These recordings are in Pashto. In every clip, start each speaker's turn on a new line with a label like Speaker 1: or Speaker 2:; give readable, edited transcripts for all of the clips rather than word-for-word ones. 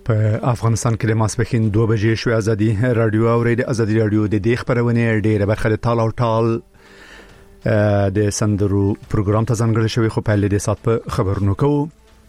Speaker 1: په افغانستان کې د ماسپښین 2 بجې شو ازادي رادیو او د ازادي رادیو د دې خبرونه ډیره برخه د ټال او ټال د سندرو پروګرام ته ځانګړی شوی خو په لید سات په خبرونو کوو.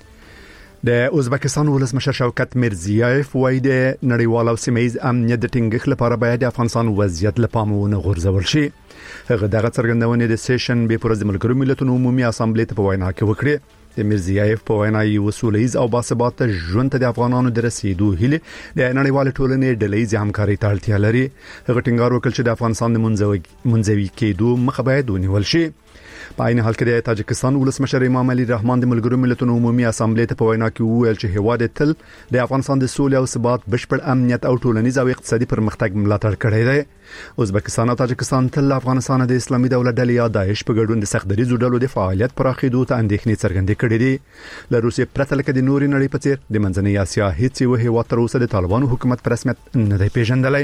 Speaker 1: د ازبکستان ولسمشر شوکت میرزیایف وایي د نړیوال او سیمه‌ایز امنیت د ټینګښت لپاره باید د افغانستان وضعیت له پامه ونه غورځول شي. هغه دغه څرګندونه د سیشن به پر د ملګرو ملتونو عمومي اسامبلې ته په وینا کې وکړه. د میرزیایف په وینا یو سولهییز او باثبات ژوند ته د افغانانو د رسیدو هیله د نړیوال ټولنې ډلهییز همکاري ته اړتیا لري. هغه ټینګار وکړ چې د افغانستان د منځوي کېدو مخه باید ونیول شي. په عین حال کې د تاجکستان ولسمشر امام علي رحمان د ملګرو ملتونو عمومي اسامبلې ته په وینا کې وویل چې هیواد تل د افغانستان د سولې او ثبات بشپړ امنیت او ټولنیز او اقتصادي پرمختګ ملاتړ کړی دی. ازبکستان او تاجکستان تل افغانستان د اسلامي دولت ډلې یا داعش په ګډون د سختدریزو ډلو د فعالیت پراخېدو ته اندېښنې څرګندې کړې دي. له روسیې پرته لکه د نورې نړۍ په څیر د منځنۍ اسیا هیڅ یو هیواد تر اوسه د طالبانو حکومت په رسمیت نه دی پیژندلی.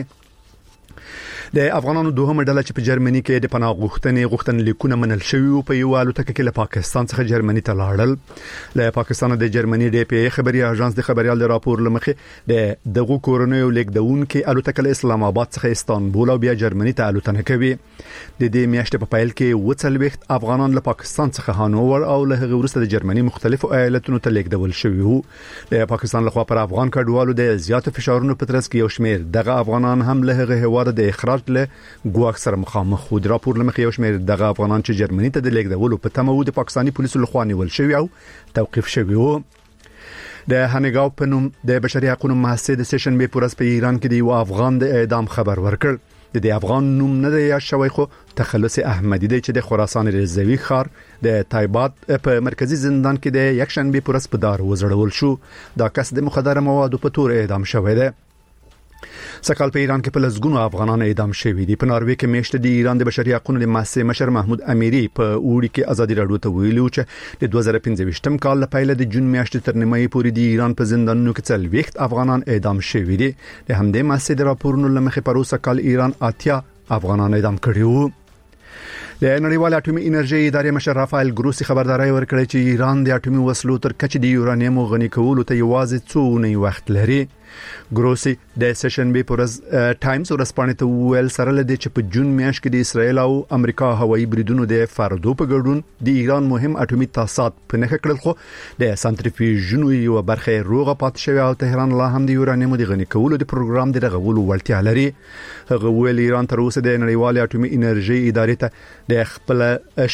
Speaker 1: د افغانانو دوهمه ډله چې په جرمني کې د پناه غوښتنلیکونه منل شوی او په یو الوتکه کې له پاکستان څخه جرمني ته لاړل. له پاکستان د جرمني د پی خبري اژانس د خبريال د راپور لمخې دغه کورونیو لیکدون کې الوتکه له اسلام آباد څخه استانبول او بیا جرمني ته الوتنه کوي. د دې میاشتې په پایل کې وڅلويخت افغانان له پاکستان څخه هانوور او له هغه وروسته د جرمني مختلفو ایالتونو ته لیکدول شوی وو. د پاکستان لخوا پر افغان کډوالو د زیات فشارونو په ترڅ کې یو شمیر دغه افغانان هم له هغه هواد د اخراج له ګواښ سره مخامخ خو د راپور لمخې یو شمیر دغه افغانان چې جرمني ته د لیکدولو په تمه وو د پاکستاني پولیسو لخوا نیول شوی او توقيف شوی وو. د هنګاو په نوم د بشري حقوقو محسد سیشن به پورس په ایران کې دی او افغان د اعدام خبر ورکړ. د افغان نوم نه دی یا شوی خو تخلص احمدی دی چې د خراسان رضوی خار د تایبات په مرکزی زندان کې د یک شنبه پورس په دار وزړول شو. دا کس د مخدره موادو په تور اعدام شوی دی. سکهال په ایران کې په لزګونو افغانان اعدام شوي دي. په ناروې کې میشته د ایران د بشري حقوقو د محسد مشر محمود امیری په اوړي کې ازادي راډیو ته ویلي چې د 2015م کال له پیله د جون میاشتې تر نیمه پورې د ایران په زندانونو کې څلويخت افغانان اعدام شوي دي. د همدې محسد راپورونو لمخې پر اوسه کال ایران 80 افغانان اعدام کړي وو. د نړیوال اټومي انرژي ادارې مشر رافایل ګروسی خبرداري ورکړه چې ایران د اټومي وسلو تر کچې د یورانیم غني کولو ته یوازې څو نه وخت لري. ګروسی د سیشن به پرز ټایمز ورسپانې ته ویل سره لدی چې په جون میاشت کې د اسرایل او امریکا هوایي بریدونو د فردو په ګډون د ایران مهم اټومي تاسیسات په نخښه کړل خو د سنټریفیوژونو یو برخه روغه پات شوی او تهران لا هم د یورانیم د غني کولو د پروګرام د رغولو ولټیا لري. هغه ویل ایران تر اوسه د نړیوال اټومي انرژي ادارې ته د خپل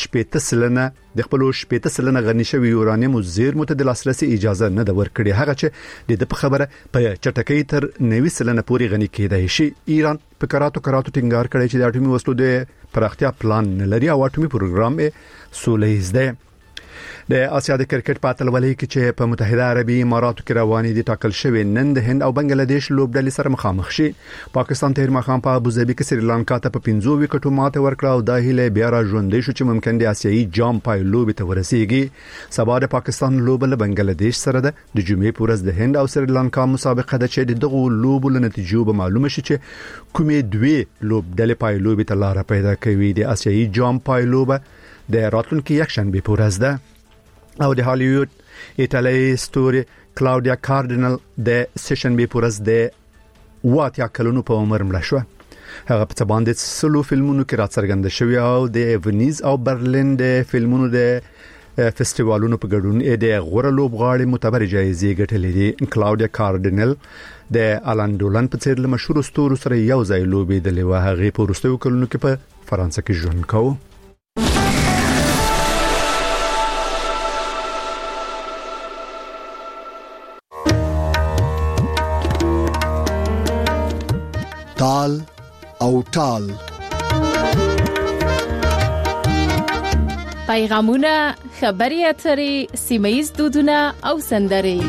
Speaker 1: شپېته سلنه غني شوی یورانیم او زیرمو ته د لاسرسي اجازه نه د ورکړي. هغه چې د خبره په چټکۍ تر 90 سلنه پورې غني کېدای شي. ایران په کراتو ټینګار کړی چې د اټومي وسلو د پراختیا پلان نه لري او اټومي پروګرام یې سولهییز دی. د آسیا د کرکټ په اتلولۍ کې چې په متحده عربي اماراتو کې روانې دي ټاکل شوی نن د هند او بنگلاديش لوبډلې سره مخامخ شي. پاکستان تیر مخام په ابوظبي کې سریلانکا ته په 15 وکټو ماته ورکړه او د هیله بیا را ژوندې شو چې ممکن د آسیایي جام پای لوب ته ورسیږي. سبا د پاکستان لوب له بنگلاديش سره د جمعې پورز د هند او سریلانکا مسابقه د چې دغه لوب له نتیجو به معلومه شي چې کومې دوی لوبډلې پای لوب ته لار پیدا کوي. د آسیایي جام پای لوب د راتلونکي یک شنبه پورز ده او د هالیوډ ایتالوي ستوري کلاودیا کارډینل د سیشن به پورز د واتیا کلونو په عمر مړ شو. هغه په باندې سلو فلمونو کې راڅرګند شوی او د ونیز او برلین د فلمونو د فستیوالونو په ګډون د غوړه لوبغاړي معتبر جایزې ګټلې دي. کلاودیا کارډینل د الان دولن په څیر له مشهور ستورو سره یو ځای لوبېدلې و. هغه په وروستیو کلونو کې په فرانسه کې ژوند کاوه.
Speaker 2: ټال او ټال
Speaker 3: پیغامونه، خبري اترې، سیمه‌ییز دودونه او سندرې.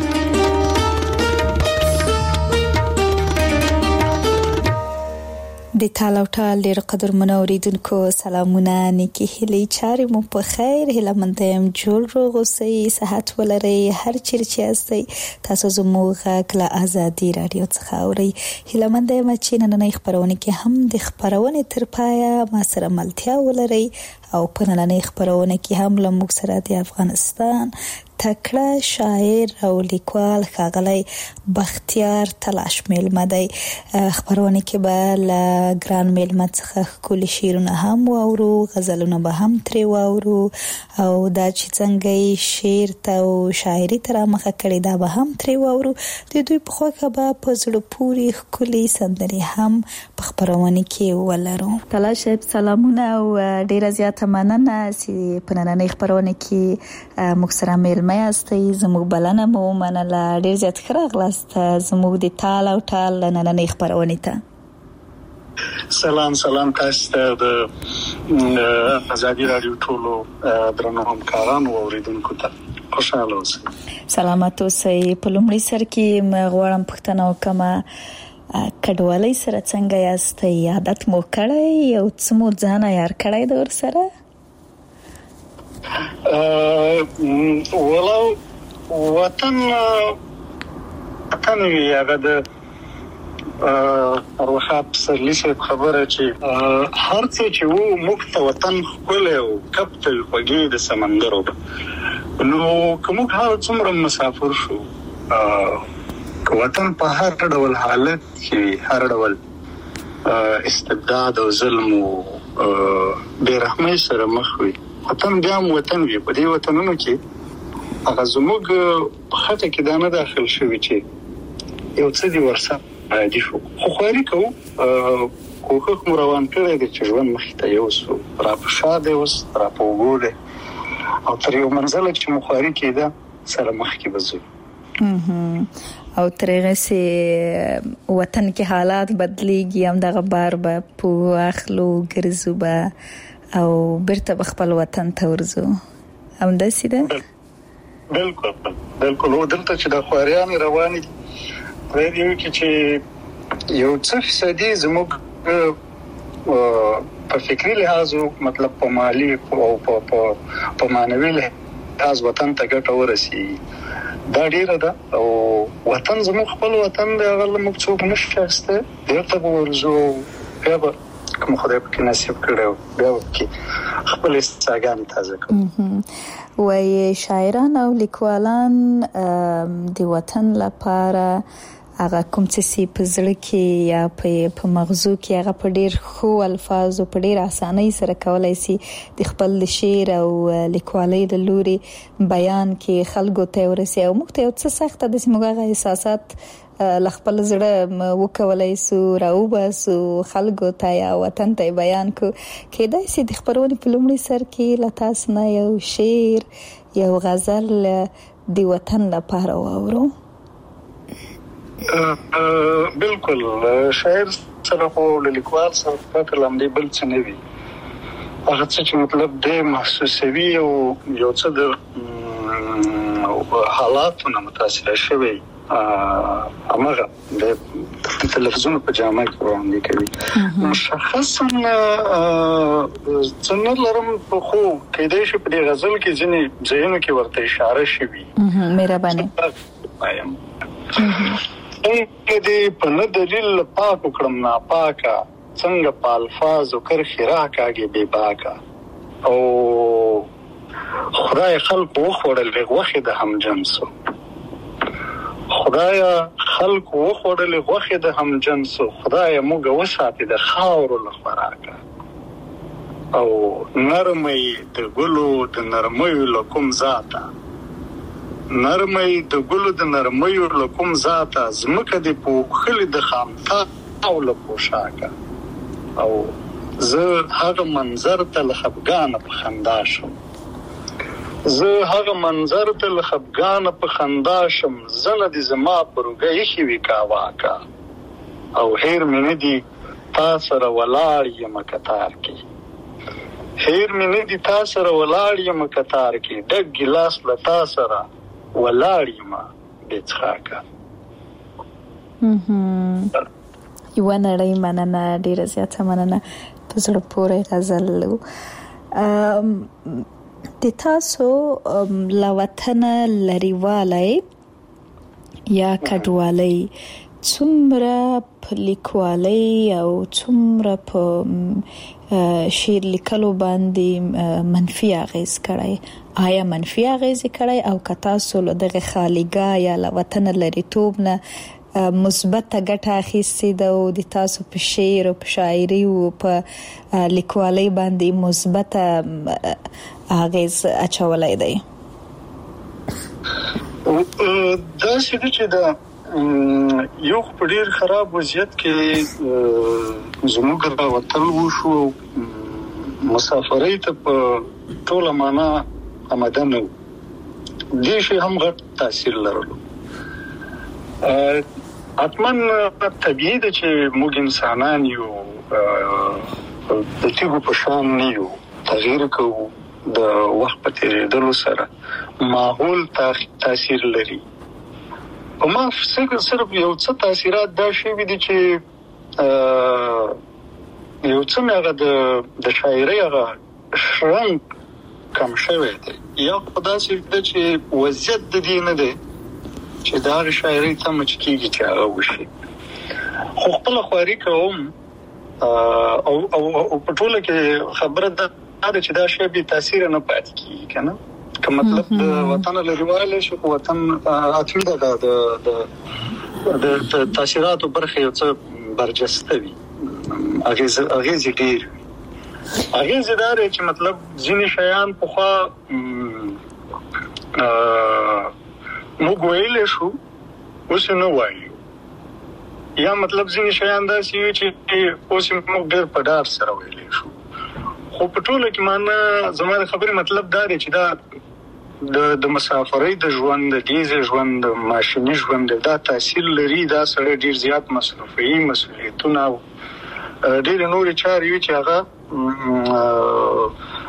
Speaker 4: د ټال او ټال ډېر قدر منوریدونکو سلامونه، نیکی هیلې چارې مو په خیر، هیله مند یم جوړ روغ اوسئ، صحت ولرئ، هر چیرې چې یاستئ تاسو زموږ غږ له ازادي رادیو څخه اورئ. هیله مند یم چې نننۍ خپرونه کې هم د خپرونې تر پایه ما سره ملتیا ولرئ او په نننۍ خبرونه کې هم له موږ سره د افغانستان تکړه شاعر او لیکوال ښاغلی بختیار تلاش میلمه دی. خبرونه کې به له ګران میلمه څخه ښکلي شعرونه هم واورو، غزلونه به هم ترې واورو، او دا چې څنګه یې شعر ته او شاعري ته رامخه کړې دا به هم ترې واورو. د دوی په خوښه به په زړه پورې ښکلي سندرې هم په خبرونه کې ولرو. تلاش صاحب سلامونه او ډیره زیاته مننه چې په نننۍ خبرونه کې موږ سره میلمه یاستئ. زموږ بلنه مو ومنله. ډیر زیات ښه راغلاست زموږ د ټال او ټال نننۍ خبرونې ته.
Speaker 5: سلام تاسو ته د ازادي رادیو ټولو درنو همکارانو او اوریدونکو ته خوشاله اوسئ. سلامات
Speaker 4: اوسئ. په لومړي سر کې غواړم پوښتنه وکړم کډوالۍ سره څنګه یاستئ؟ عادت مو کړی او څه مو ځان عیار کړی د ورسره؟
Speaker 5: ولو وطن وی هغه د روحات سرلی څخه خبره چې هر څه چې وو موږ ته وطن خپل او کپتل خوږی د سمندر نو کوم هر څومره مسافر شو وطن په هر ډول حالت کې هر ډول استبداد او ظلم او بیرحمۍ سره مخ وي. وطن بیا وطن وي. په دې وطنونو کې هغه زموږ په خطه کې دا نه داخل شوی چې یو څه دی ورسره عادي شو. خو خواري کوو کوښښ مو روان کړی دی چې ژوند مخې ته یوسو، را په شا دی اوس، را په اوږو دی او تر یو منزله چې مو خواري کېده سره مخکې به ځو.
Speaker 4: او ترغه سي وطن کې حالات بدليږي، هم دغه بار به په اخلو ګرځو به او برته خپل وطن ته ورځو. هم داسې ده؟
Speaker 5: بالکل او دلته چې د خواريان رواني پرېږي چې یو څه فیصدي زموږ په فکری لحاظ مطلب په مالی او په معنوي لحاظ وطن ته ګټه ورسي دا ډیره ده. او وطن زموږ خپل وطن دی، هغه موږ څوک نشته دلته ورزو بیا به کوم خدای په کې نصیب کړو بیا کې خپل استعداد تازه کوو.
Speaker 4: وای شاعران او لیکوالان د وطن لپاره هغه کوم څه په زړه کې یا په مغزو کې هغه په ډیر خو الفاظو په ډیر اسانۍ سره کولای شي د خپل شعر او لیکوالۍ د لوري بیان کې خلکو ته ورسي. او موږ ته یو څه سخته د سیمغه احساسات لخپل زړه وکولای سو راوباسو خلکو ته یا وطن ته بیان کو کېدای شي د خبرونې په لومړي سر کې لتاس نه یو شعر یو غزل د وطن لپاره واورو.
Speaker 5: بالکل شاعر سره خو لیکوال سره په لمدې بل څه نه وي. هغه څه چې مطلب د محسوسوي او یو څه د حالاتونو متاثر شوی امغه د تلفزیون په جامه کې وړاندې کوي. مشخصا څنګه لرم په خو کېدای شي په دې غزل کې ځینې ځایونو کې ورته اشاره شوی.
Speaker 4: مهرباني
Speaker 5: دې په نه دلیل پاک کړم ناپاکه څنګه په الفاظ او کرخي راکاږي بے باکه او خدای خلق وخوړل غوخه د هم جنسو خدای خلق وخوړل غوخه د هم جنسو خدای موږ وساتې د خاور له خوراکه او نرمي د ګلو د نرمۍ لکم ذاته نرمۍ د ګلو د نرمۍ لکم ذاته زمکه د پوخلي د خامتا او له پوشاکه او زه هغه منظر ته لخبګان په خندا شم زه هغه منظر ته لخبګان په خندا شم زنه د زما پرګې شي وکاواکا او هیر مې دي تاسو را ولاړ یم کتار کې هیر مې دي تاسو را ولاړ یم کتار کې د ګلاس له تاسو را ولاړ یم بچخاکا
Speaker 4: یو نړۍ مننه ډیره زیاته مننه په زړه پورې غزل د تاسو لا وطن لريوالای یا کډوالۍ څومره په لیکوالۍ او څومره په شعر لیکلو باندې منفي اغیز کړی؟ آیا منفي اغیز کړی او که تاسو له دغه خالیګا یا له وطن لریتوب نه مثبت ګټه اخیستې ده او د تاسو په شعر او په شاعري او په لیکوالۍ باندې مثبت اغیز اچولای دی؟
Speaker 5: دا چې دا یو په ډیر خراب وضعیت کې زموږ د وطن وشو مسافرۍ ته په ټوله معنا آماده نه دي شي هم غټ تاثیر لرلو. اتمن طبيعي ده چې موږ انسانان یو د تیغو په شان نه یو، تغییر کوو د وخت په تیریدلو سره ماحول تاثیر لري. او ما صرف یو څه تاثیرات دا شي دي چې یو څه مې د شاعرۍ هغه شرنګ کم شوی دی، یا په داسې ده چې وضعیت د دې نه دی چې دا شاعرۍ ته مچ کېږي چې هغه وشي. خو خپل خواري کوم او په ټوله کې خبره ده چې دا شی به تاثیر نه پاتې کیږي کنه. که مطلب د وطن لريواله شو وطن اتمی ده د تاثیراتو برخه یو څه برجسته وي. اغیز ډیر اغیز دار چې مطلب ځینې شیان په خوا موږ ویل شو اوس نه وایو، یا مطلب ځینې شیان داسې چې اوس موږ ډیر په ډار سره ویل شو. خو په ټوله کې معنا زموږ خبرې مطلب دا دی چې دا د مسافرۍ د ژوند د دیزه ژوند د ماشيني ژوند دا تاثیر لري. دا سره ډیر زیات مصرفي مسؤلیتونه او ډیر نور چاري چې هغه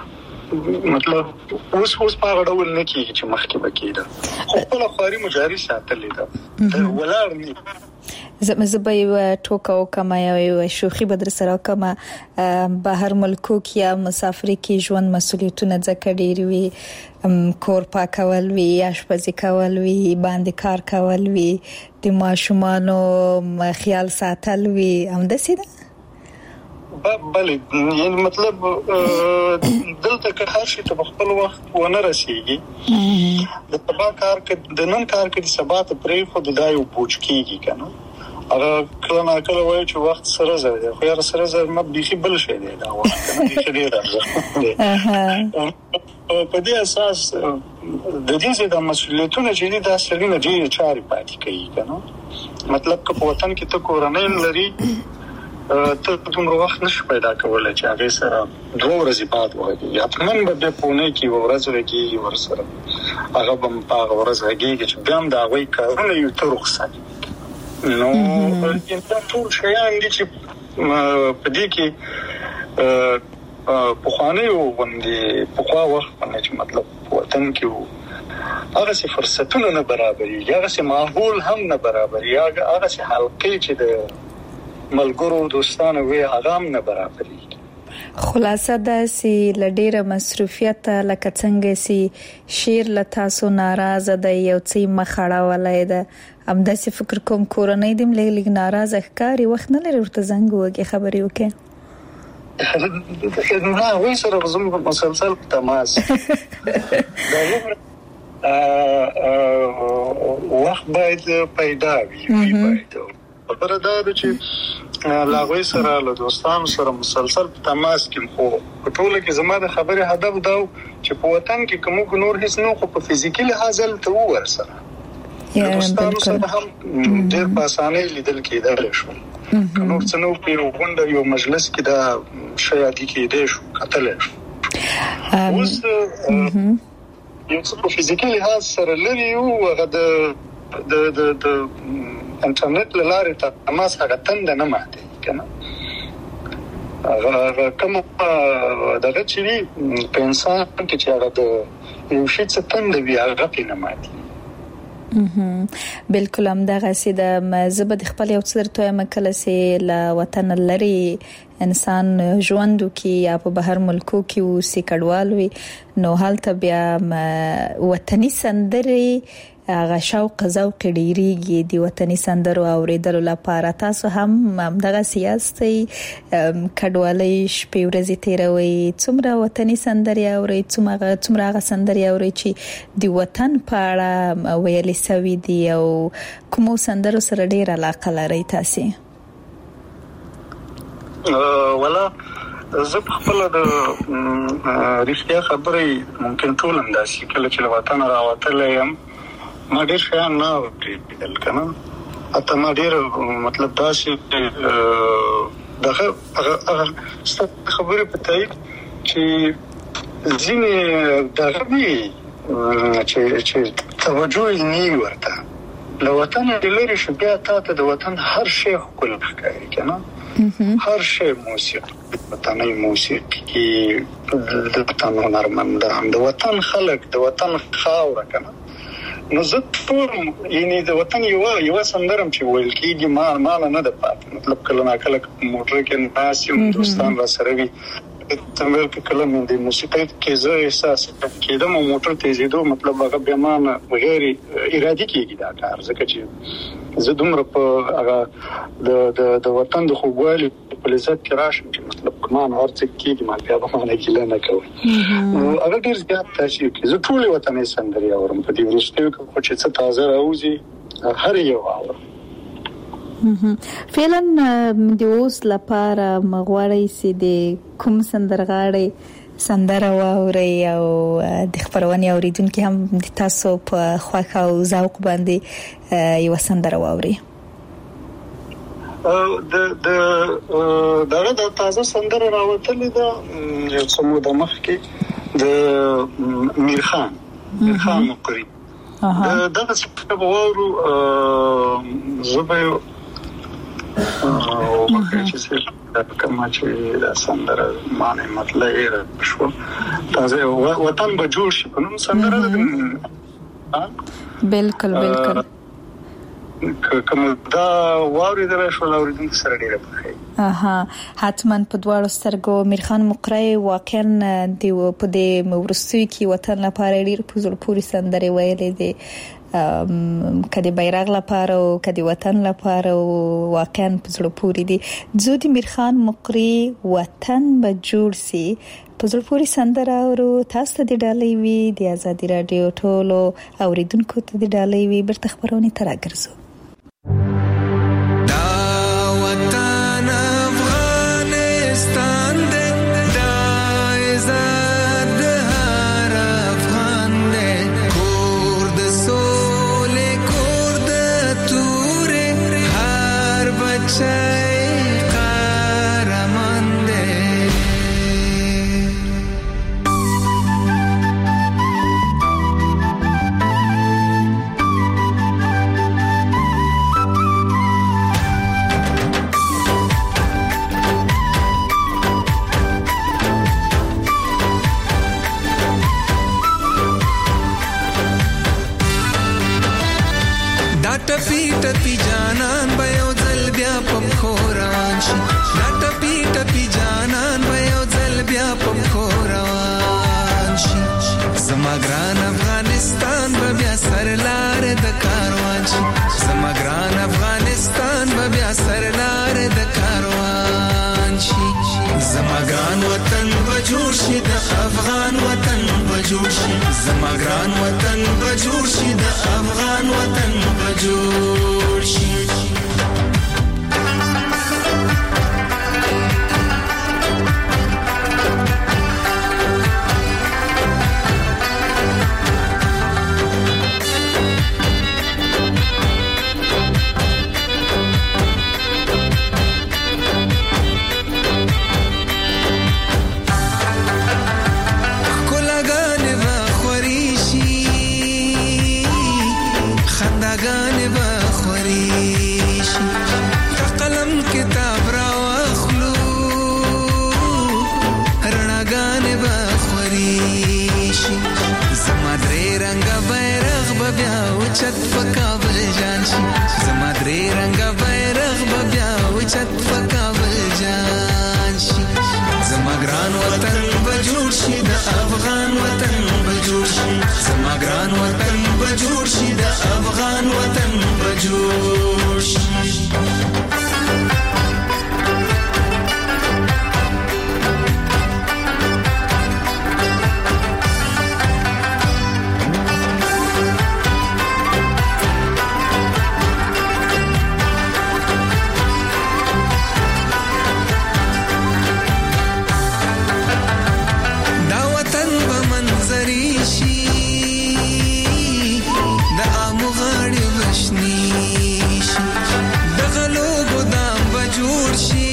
Speaker 5: مطلب اوس په اړه ډول نه کیږي چې مخکې بکیده. خو په لخواري مجاري ساتلې ده ولر نه
Speaker 4: زما یو ټوکا او کما یو شوخي بدر سره کما بهر ملکو کې یا مسافرۍ کې ژوند مسؤلیتونه ځکه ډیر وي، کور پاکول وي، آشپزي کول وي، باندې کار کول وي، د ماشومانو خیال ساتل وي، هم داسې ده.
Speaker 5: بله یعنی مطلب دلته که هر شي ته خپل وخت ونه رسیږي، د سبا کار کې د نن کار کې د سبا ته پرې خو د دایو پوچ کیږي کنه. هغه کله نه کله وایي چې وخت سره زر دی، خو یاره سره زر نه بيخي بل شي دی دا وخت نه بيخي ډیر راځي. په دې اساس د دې د مسؤلیتونو چې دا سړي نه ډیر چاري پاتې کوي کنه. مطلب که په وطن کې ته کورنۍ لري ته کوم وخت نشي پیدا کولای چې هغه سره 2 ورځې بعد وایي یا تمن به په نه کې ورځ وکي ورسره هغه به په ورځ هغه چې بیا د هغه کارونه یو تر رخصت نو په ټول شیان دي چې په دې کې په خوانه یو باندې په خوا وخت باندې چې مطلب وطن کې هغه څه فرصتونه نه برابري، هغه څه ماحول هم نه برابري، هغه څه حلقې چې د ملګرو دوستانو وی هغه هم نه برابري.
Speaker 4: خلاصه دا سي لډیره مصروفیت لکه څنګه سي شیر لتا سو ناراضه د یو څه مخړه ولای ده ام داسې فکر کوم کورنۍ دیم لګ ناراضه ښکاری وخت نه لري ورته زنګ وږي خبرې وکړي.
Speaker 5: نه وای سره زموږ مسلسل تماس وخت باید پیدا وي باید خبره دا چې لاغوي سره له دوستانو سره مسلسل تماس کې خو په ټوله کې زما د خبره هدف دا چې په وطن کې کوم نور هیڅ نو خو په فزیکي لحاظ ته ور سره دوستانو سره هم ډېر په اسانۍ لیدل کېدل شو. نور څه نو په غونډه یو مجلس کې دا شایعاتي کېدې شو کتل شو. اوس یو څه په فزیکي لحاظ سره لري او هغه د انټرنیټ لاره تماس هغه تند نه ماته کنه. هغه کوم دغه چې په انسان کې چې هغه د یو شي څه تند وي هغه نه ماته.
Speaker 4: بالکل هم دغه سي د زبد خپل یو څر توه مکله سي ل وطن لري انسان ژوند کی یا په بهر ملکو کې او سي کډوال وي نو حالت بیا وطني سندري هغه شوق ذوق ډیریږي د وطني سندرو اوریدلو لپاره. تاسو هم دغه سیاستي کډوالۍ شپې ورځې تیروي، څومره وطني سندري اوري، څومره هغه سندري اوري چې د وطن په اړه ویلي سوي دي او کوم سندرو سره ډیر علاقه لري تاسو؟
Speaker 5: ولا زه خپل د رښتیا خبرې ممکن ټول انداسي کله چې وطن راوتل یم ما ډیر شیان نه وکړل کنه، اته ما ډیر مطلب داسې دغه خبرې پته چې ځینې دغه وی چې توجه یې نه ورته له وطن لري شو بیا ته د وطن هر شی خپل ښکاري کنه، هر شی موسیقي وطني موسیقي د وطن هنرمند د وطن خلق د وطن خاور کنه. نو زه ټول یعنی د وطن یو سندرم چې ویل کېږي ما نه د پات مطلب کله نا کله موټر کې ناسم دوستان را سره وي تمل کې کله مې د موسیقي کې زه احساس کېدم موټر تیزیدو مطلب هغه به معنی غیر ارادي کېږي دا کار ځکه چې زه دومره په هغه د وطن د خوږوالي په لذت کې راشم چې مطلب کمان ورڅ کېږي ما بیا به معنی کې نه کوي. نو هغه ډیر زیات تاسو کې زه ټول وطني سندري اورم په دې ورستیو کې چې څه تازه راوځي هر یو اورم.
Speaker 4: فعلا د اوس لپاره مغواړی سي د کوم سندرغاړي سندره واوري او د خبرونې اوریدونکو هم د تاسو په خوښه او ذوق باندې یو سندره واوري؟
Speaker 5: د تازه سندره راوتلې ده یو څه موده مخکې د میرخان مقری دغه څه په وورو زبې او چې څه کما چې د سندره معنی مطلب شو تازه وطن به جوړ شي په نوم سندره
Speaker 4: بالکل
Speaker 5: کوم دا ووري درشو اوریدونکو سره ډیره بخیر.
Speaker 4: حتما په دواړو سترګو میرخان مقری واقعا د په دې ورستوي کې وطن لپاره ډیر په زړه پورې سندره ویلې دي، کدی بیرغ لپاره او کدی وطن لپاره واقعا په زړه پورې دي. زودی میرخان مقری وطن به جوړ سي په زړه پورې سندره او تاسو ته د ډالۍ وی د آزادي رادیو ټولو اوریدونکو ته د ډالۍ وی برته خبرونه تراګرځو.
Speaker 6: ټپی جانان به یو ځل بیا په خوروان شي، دا ټپی جانان به یو ځل بیا په خوروان شي، زما ګران افغانستان به بیا سرلار د کاروان شي، زما ګران افغانستان به بیا سرلار د کاروان شي، زما ګران وطن به جوړ شي د افغان وطن به جوړ شي، زما ګران وطن به جوړ شي د افغان وطن به جوړ شي. خنداګانې به شي د امغاړي وشني شي د غلو ګدام به جوړ شي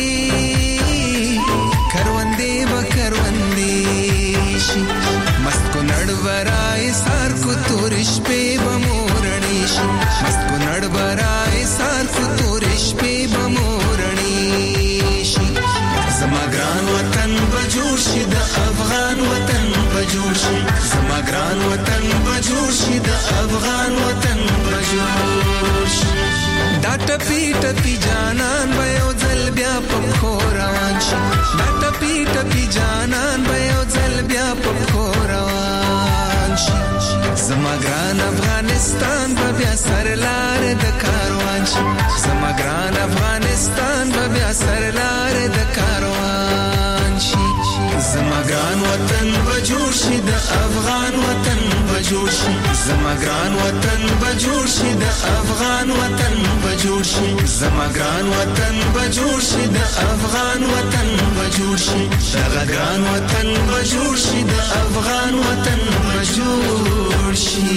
Speaker 6: کروندې به کروندې شي مست کو نړ ورای سار کو تورش په بمورړې شي مست کو نړ ورای سار کو تورش په بمورړې شي زما ګران وطن به جوړ شي د افغان وطن به جوړ شي زما ګران وطن به جوړ شي د افغان وطن به جوړ شي دا ټپي ټپي جانان به یو ځل بیا په روان شي دا ټپي ټپي جانان به یو ځل بیا په روان شي زما ګران افغانستان به بیا سرلار د کاروان شي زما ګران افغانستان به بیا سرلار د کاروان شي زما ګران وطن به جوړ شي د افغان وطن به جوړ شي زما ګران وطن به جوړ شي د افغان وطن به جوړ شي زما ګران وطن به جوړ شي د افغان وطن به جوړ شي دغه ګران وطن به جوړ شي د افغان وطن به جوړ شي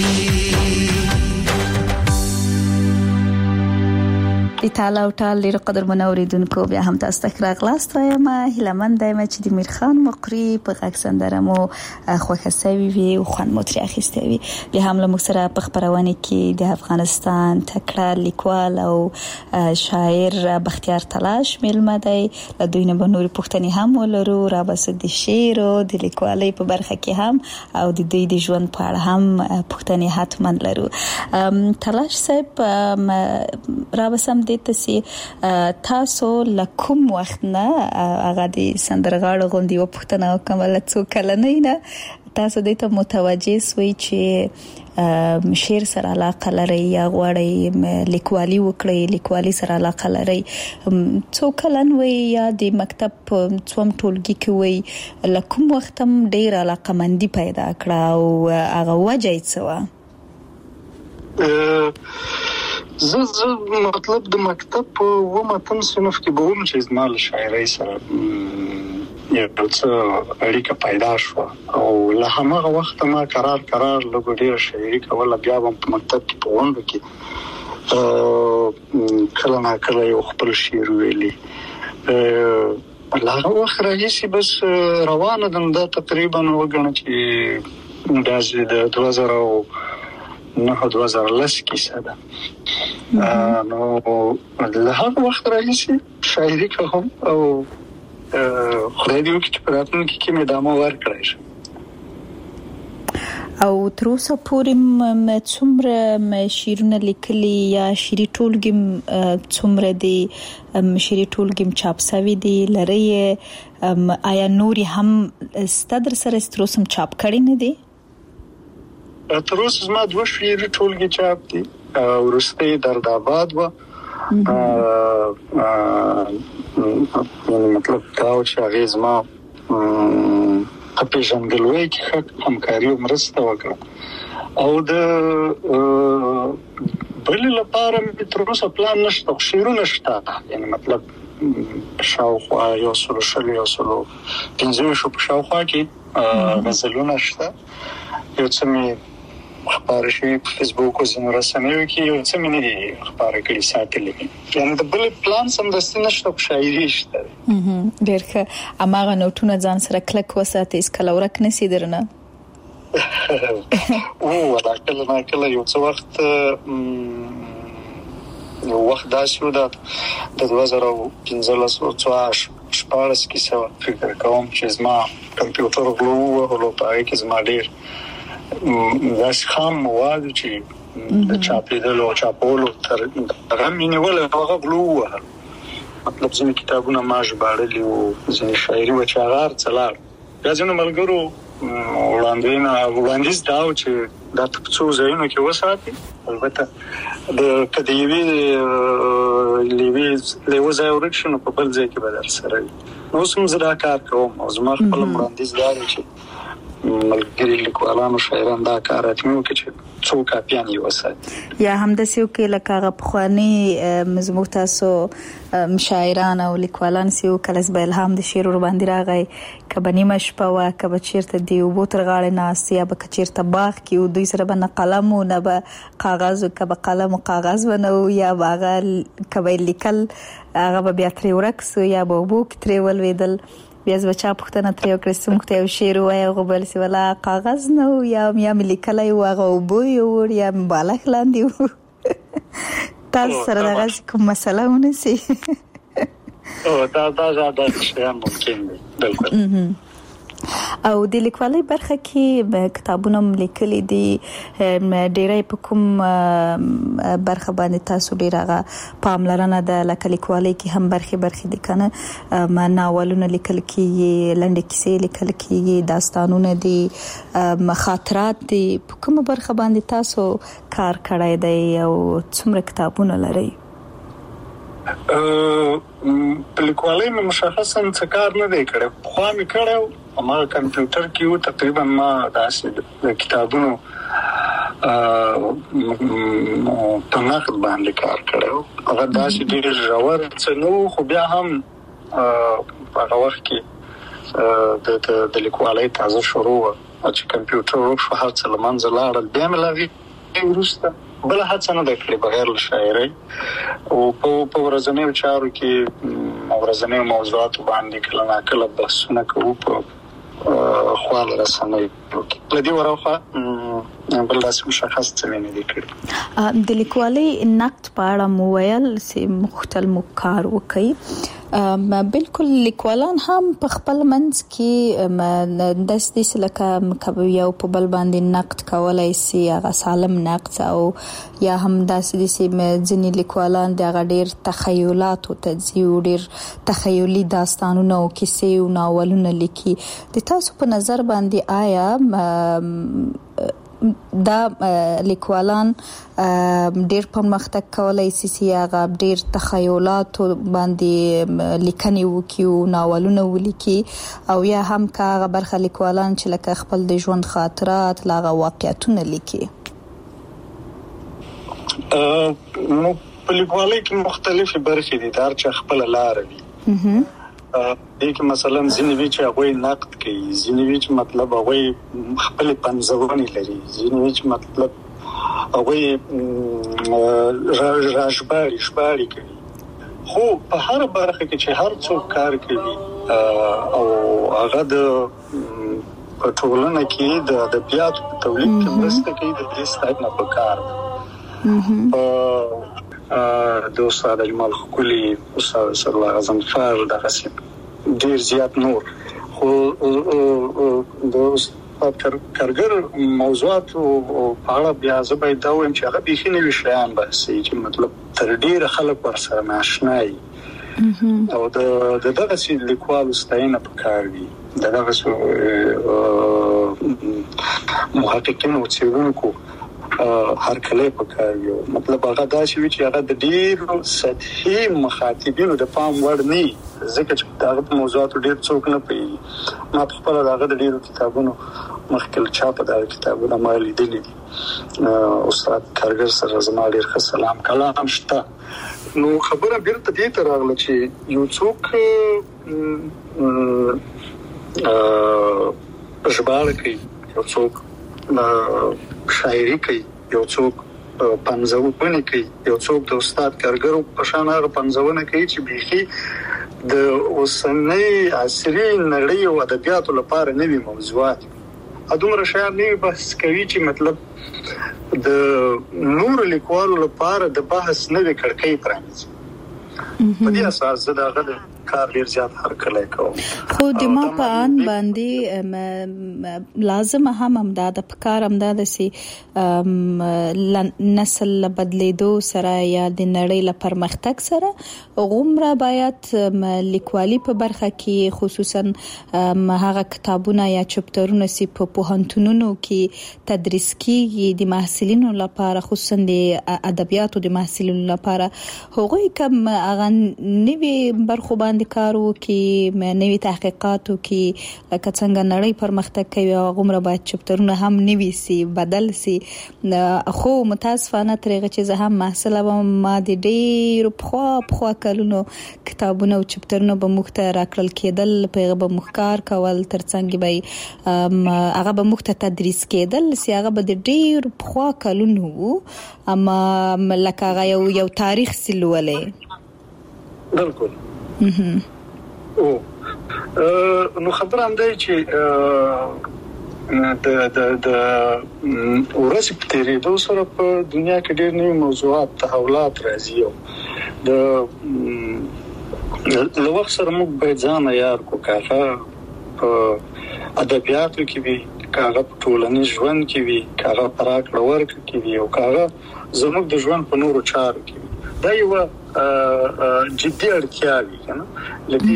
Speaker 4: تعالی او تعالی ډیر قدر منوریدونکو بیا هم تاسو ته راغلاست وایم هیلمن دایم چې د میرخان مقری په غاکسندرمو خوښه سوي وي او خوان متري اخیسته وي بیا هم له موږ سره په خبرونه کې د افغانستان تکړه لیکوال او شاعر بختیار تلاش ملمه دی له دوی نه بنوري پښتني هم ولرو را بس د شعر او د لیکوالۍ په برخه کې هم او د دوی د ژوند په اړه هم پښتني حتما لرو تلاش صاحب را بسم تاسو تاسو لکم وخت نه هغه د سندرغاړو غوندي و پښتنه کومه څو کلنې نه تاسو د ته متوجه سوي چې شعر سره علاقه لري یا غواړي لیکوالي وکړي لیکوالي سره علاقه لري څو کلن وي یا د مکتب څوم ټولګي کې وي لکم وختم ډیر علاقه مندي پیدا کړه او هغه وجه یې څه
Speaker 5: زه مطلب د مکتب و متن صنف کې به هم چې زمال شاعرۍ سره یو څه اړیکه پیدا شو او له هغه وخت ما قرار لګو ډیر شاعري کوله بیا هم په مکتب کې په وند کې کله یو خپل شعر ویلي هغه وخت راځي بس روانه ده تقریبا وګڼه چې د 2010 کیسه ده نو له هغه وخت راځي شاعري کوم او خدای دې وکړي چې په راتلونکي کې مې دامه ورکړای شي
Speaker 4: او تر اوسه پورې څومره شعرونه لیکلي یا شعري ټولګي څومره دي شعري ټولګي چاپ شوی دي لري آیا نوري هم ستدر سره ستروسم چاپ کړي نه دي
Speaker 5: تر اوسه ما دوه شعري ټولګي چاپ دي ورسته درد آباد و مطلب دا چې هغه زما په ژوندلوي کې همکاري او مرسته وکړه او د بل لپاره تر اوسه پلان نشته شعرونه شته یعنی مطلب شاوخوا یو سلو پنځه شو په شاوخوا کې غزلونه شته یو څه می خبر شي په فیسبوک او زموږ رسنیو کې یو څه مې دي خبره کړې ساتلې یعنی د بل پلان سم د ستنشت په شاعري شته
Speaker 4: ډېر ښه اماغه نوټونه ځان سره کلک وساتې اس کله ورک نسی درنه
Speaker 5: او ولا کله یو څه وخت داسې و د 2015 شپږ کې فکر کوم چې زما کمپیوټر غلو او پای کې زما ډېر داس خام مواد چې د چاپېدلو چاپولو تر هغه مینول هغه غلو مطلب ځینې کتابونه ما ژباړلي او ځینې شاعري و چاغار څلار یا ځینې ملګرو وړاندیز دا و چې دا څو ځایونو کې وساتي البته د کدیوی لیوي ځای ورکشن په بل ځای کې بدل سره نو سم زړه کار کوم او زما خپل وړاندیز دا چې ملګری لیکوالانو شاعرانو دا کار اتمو کې چې څو کاپیان یې وساتي
Speaker 4: یا هم د سیو کې لکه غفخوانی مزمو تاسو شاعران او لیکوالان سیو کله به الهام د شعر ور باندې راغی کبنی مشپه وا کب چیرته دی او بوتر غاړه ناس یا به چیرته باغ کې او دوی سره بنه قلم او نه به کاغذ او کب قلم او کاغذ ونو یا باغ کبه لیکل هغه بیا تری ورکس یا به بو کې تری ولویدل بیا ز بچا پختنه تر یو کرسم ته یو شعر وای غوبل سی ولا کاغذ نو یا ملي کله یو غو یو یا بالغ لاندې تاسو سره دغه کوم مسله ونسی
Speaker 5: او دا شی ممکن دی بالکل
Speaker 4: او د لیکوالۍ برخه کې کتابونه لیکلي دي ډېرې په کوم برخه باندې تاسو ډېر پاملرنه د لیکوالۍ کې هم برخه دي کنه ناولونه لیکل کیږي لنډ کیسې لیکل کیږي داستانونه دي خاطرات دي په کوم برخه باندې تاسو کار کړی دی او څومره کتابونه لرئ
Speaker 5: په لیکوالۍ مې مشخصا څه کار نه دی کړی خو مې کړو ما کمپیوټر کې یو تقریبا ما داسې کتابونو په نقد باندې کار کړو هغه داسې ډېر ژور څه نو خو بیا هم په هغه وخت کې د لیکوالۍ تازه شروع چې کمپیوټر شو هر څه لمنځه لاړل بیا مې لږ وروسته بل هڅه نه کړې بغیر له شاعرۍ او په ورځنیو چارو کې ورځنیو موضوعاتو باندې کله ناکله بحثونه کوو په خپل رسنۍ کې لدی ورخه بل داسې مشخص څه نه دي کړی
Speaker 4: د لیکوالۍ نقد په اړه مو ویل چې مختلف کار وکړي بالکل لیکوالان هم په خپل منځ کې د دې لکه کبوی او په بل باندې نقد کولای شي هغه سالم نقد او یا هم داسې ځینې لیکوالان د هغه ډېر تخیلات او تجزیه ډېر تخیلي داستانونه او کیسې او ناولونه لیکي د تاسو په نظر باندې آیا دا لیکوالان ډېر پرمختګ کولای شي هغه ډېر تخیلات باندې لیکنې وکيو ناولونه ولیکي او یا هم هغه برخه لیکوالان چې لکه خپل د ژوند خاطرات لاغه واقعیتونه لیکي
Speaker 5: نو په لیکوالۍ کې مختلفې برخې دي هر چا خپل لار وي دغه مثلا ځینې چې هغه نقد کوي ځینې چې مطلب هغه خپل پنځونی لري ځینې چې مطلب هغه راجباري کوي خو په هر برخه کې چې هر څوک کار کوي او هغه د ټولنه کې د ادبیاتو په تولید کې مرسته کوي د دې ستاینه په کار د استاد جمال خولي استاد سرور اعظم فر د غسیب ډیر زیات نور خو د استاد کارګر موضوعات او په اړه بیا زه باید دا وایم چې هغه به خینه وشیان بحثي چې مطلب تر ډیر خلک ورسره ناشنای او دغه چې لیکوال ستاینه په کار دي دغه محققین او څېړونکو هر کله په کار یو مطلب هغه دا چې هغه د ډیرو سطحي مخاطبینو د پام وړ نه ځکه چې دا په موضوعاتو ډیر څوک نه پي ما په خپل هغه د ډیرو کتابونو مخکې چاپ دا کتابونه ما لیدلي دي استاد کارګر سره زما ډیر ښه سلام کلام شته نو خبره بیرته دې ته راغله چې یو څوک ژباړه کوي یو څوک شاعري کوي یو څوک پنځونه کوي یو څوک د استاد کارګر په شان هغه پنځونه کوي چې بيخي د اوسنۍ عصري نړۍ او ادبیاتو لپاره نوي موضوعات ادمره شاعر نه بحث کوي چې مطلب د نور لیکوالو لپاره د بحث نوې کړکۍ پرانیزي په دې اساس زه دا غږ کار ډیر زیات هر کله کوم
Speaker 4: خو د ما په ان باندې لازم هم د افکار هم د سي نسل بدلیدو سره یا د نړۍ له پرمختګ سره غومره باید لیکوالي په برخه کې خصوصا هغه کتابونه یا چپټرونه سي په پوهنتونونو کې تدریس کیږي د محصلینو لپاره خصوصا د ادبیاتو د محصلینو لپاره هغوی کوم هغه نوي برخو باندې کار وکړي، نوي تحقیقات وکړي، لکه څنګه نړۍ پرمختګ کوي او غومره باید چپټرونه هم نوي سي، بدل سي. خو متاسفانه ترغه چې زه هم محصله وم، ما د ډېر خو کلونو کتابونه او چپټرونه به مخ ته راکړل کېدل، په به مخکار کول، ترڅنګ به هغه به مخ ته تدریس کېدل، سی هغه به د ډېر خو کلونو اما لکه یو تاریخ سلولې.
Speaker 5: بالکل. نو خبر هم دی چې د ورځې په تیریدو سره په دنیا کې ډېر نوي موضوعات، تحولات راځي. د وخت سره موږ باید ځان عیار کړو، کاغه په ادبیاتو کې وي، کاغه په ټولنیز ژوند کې وي، کاغه په راکړه ورکړه کې وي، او کاغه زموږ د ژوند په نورو چارو کې وي. دا یو جدي اړتیا وي کنه، لکه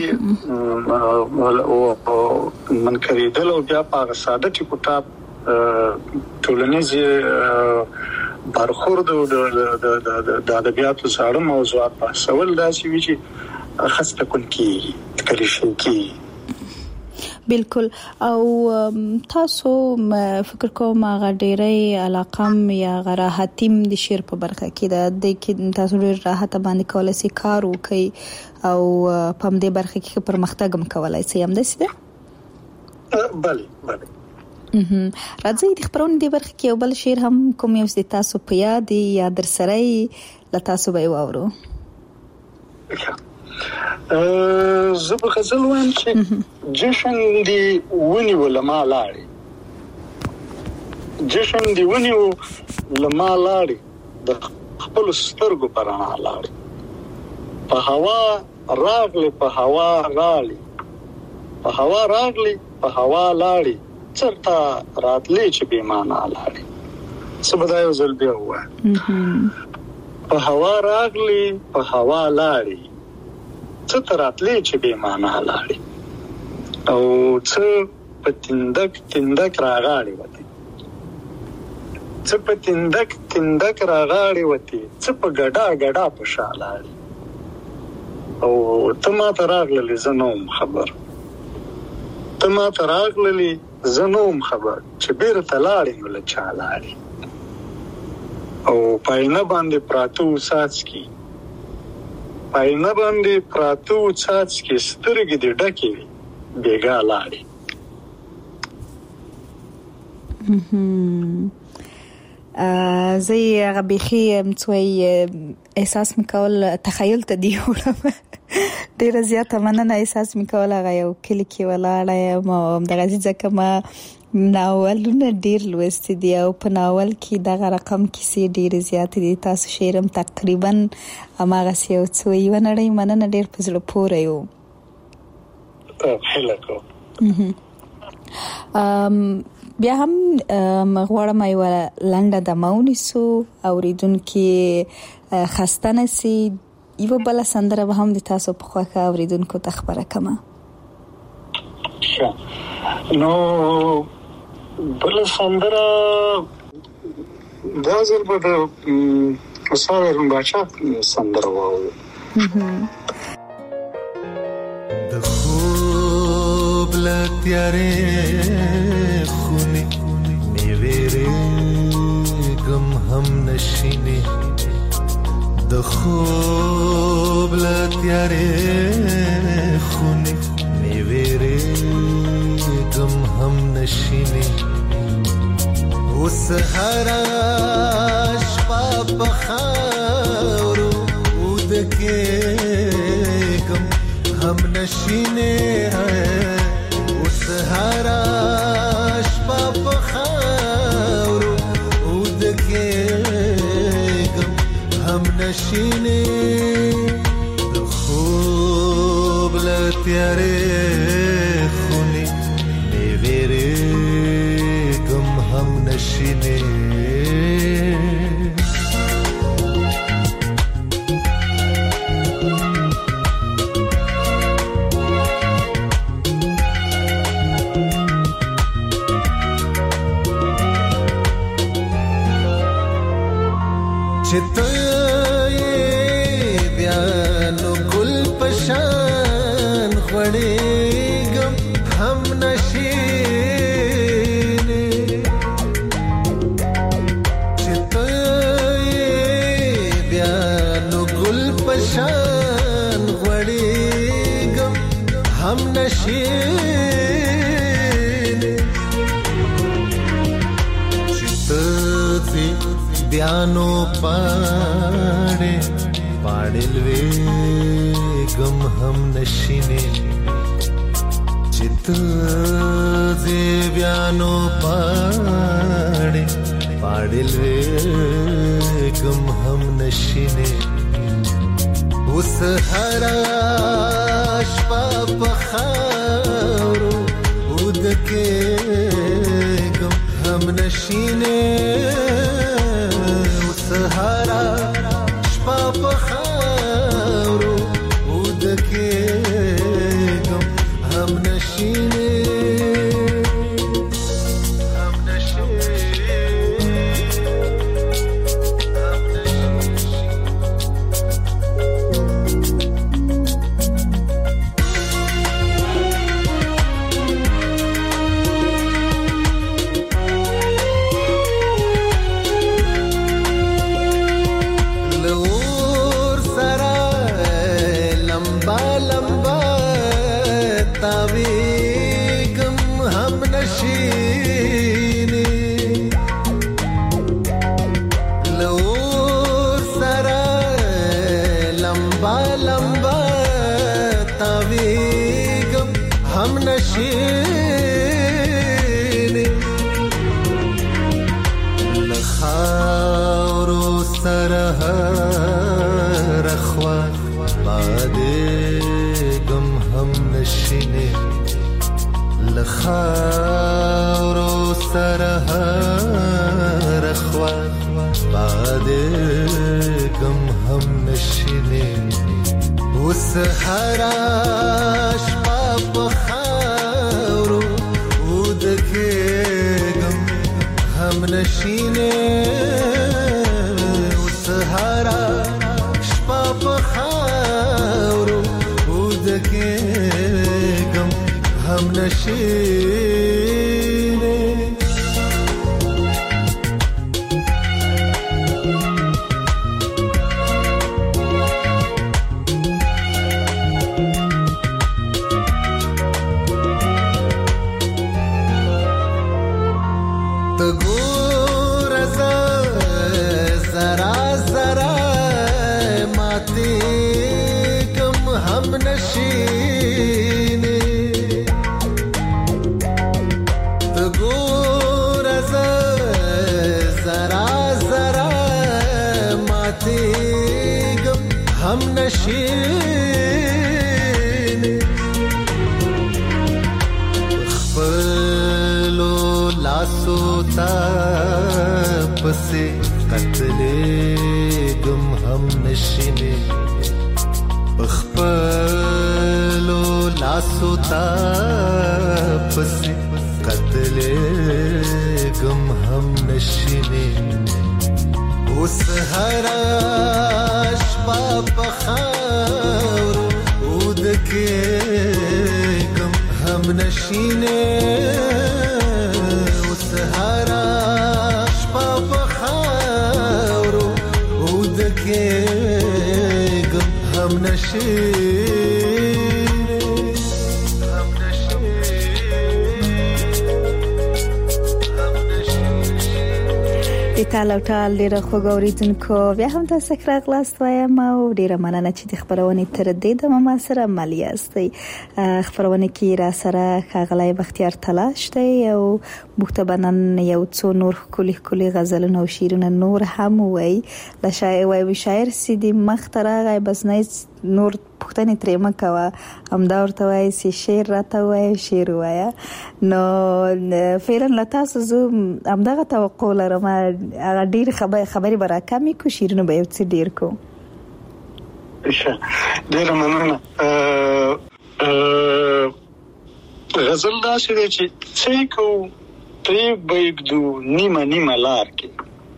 Speaker 5: من کړیدل او بیا په ساده ټکوټاپ ټولنیز برخورد د ادبیاتو سره موضوعات بحثول داسې وي چې خاصه کون کی کلیشن کی.
Speaker 4: بالکل. او تاسو فکر کوم هغه ډېرې علاقم یا راحتیم د شعر په برخه کې د کې تاسو ډېر راحت باندې کولای شئ کار وکړئ او په دې برخه کې پرمختګ هم کولای شئ. هم داسې ده؟
Speaker 5: بله.
Speaker 4: راځي د خبرونې د برخه کې یو بل شعر هم کوم یو چې تاسو په یاد یا در سره ل تاسو به واورو.
Speaker 5: زه په غزل وایم چې جشن دی ونی ولما لاړي، جشن دی ونی ولما لاړي، د خپل سترګو پرانا لاړي، په هوا راغلی په هوا راړي، په هوا راغلی په هوا لاړي، چرته راتلې چې بې معنا لاړي. سبا یو ځل بیا وای په هوا راغلی په هوا لاړي، څه تراتلې چې به معنا لاړي، او څه په تندک راغاړي وتی، څه په تندک راغاړي وتی، څه په ګډا په شالاړي، او ته ما تراغلې زنوم خبر، ته ما تراغلې زنوم خبر چې بیر تلاړي نو لچالاړي، او پاینه باندې پراتو ساتسکی، پاینه باندې پراتو څاڅکي سترګې دې ډکې بیګا لاړې.
Speaker 4: زي هغه بيخي متوي احساس مکول تخیل ته دی وړم ډیر زیاته مننه. احساس مکول هغه یو کلی کې ولاړه ما د غزي ځکه ما ناولونه ډیر لوست دي او په ناول کې دغه رقم کیسې ډیر زیات دي. تاسو شعرم تقریبا اماغه سیو څو یو نړۍ مننه ډیر په زړه پورې یو.
Speaker 5: هلکو
Speaker 4: بیا هم غواړم یو لنډه د مونیسو اوریدونکو خستانه سي یو بل سندره به هم د تاسو په خوخه اوریدونکو ته خبره کما.
Speaker 5: نو بل سندره دا ځل به د اساره رمباچا سندره وو.
Speaker 6: د خوب لتیارې خونې نیویرې غم هم نشینه، د خوب لتیارې خونې نیویرې غم هم نشینه، اوس هر شپه په خاورو ودکې غم هم نشینه، اوس هر شپه په خاورو ودکې غم هم نشینه، د خوب لتیارې خونې نیویرې غم هم نشینه. چته بیا نو ګل پشان
Speaker 7: بیانو پاڑے پاڑلوے گم ہم نشینے چت زے بیانو پاڑے پاڑلوے گم ہم نشینے اس ہراش پاپ خارو ود کے گم ہم نشینے اس ہراش پاپ خارو ود کے گم ہم نشینے لخارو سرح رخوا بعد غم هم نشینے اس ہراش پاپ خارو ود کے غم ہم نشینے اس ہراش پاپ خارو ود کے غم ہم نشینے تگور ذرا ذرا ماتے کم ہم نشینے تگور ذرا ذرا ماتے کم ہم نشینے خپلو لاسو تاپ سے قتلے گم ہم نشینے خپلو لاسو تاپ سے قتلے گم ہم نشینے اس ہراش پاپ خارو ود کے گم ہم نشینے اس ہراش پاپ خارو ود کے گم ہم نشینے
Speaker 4: د ټال او ټال ډیره خوږ اوریدونکو بیا هم تاسو ښه راغلاست وایم او ډیره مننه چې د خبرونه تر دې د ما سره ملي استي خبرونه کې را سره خغلای بختیار تلاش دی او مختبنن یو څو نور کلی غزلونه او شعرونه نور هم وای د شاعر وای شاعر سیدی مخترغه بس نه نور پښتنې ترې مکوا همدا ورته وای چې شعر راته وای شعر وایا نو فعلا لتاسو زه همدغه توقع لرم هغه ډیر خبري برا کمی کو شعرونه به یو څه ډیر کو
Speaker 5: ډیر مننه غزل دا چې څه کو پری بېګدو نیمه لار کې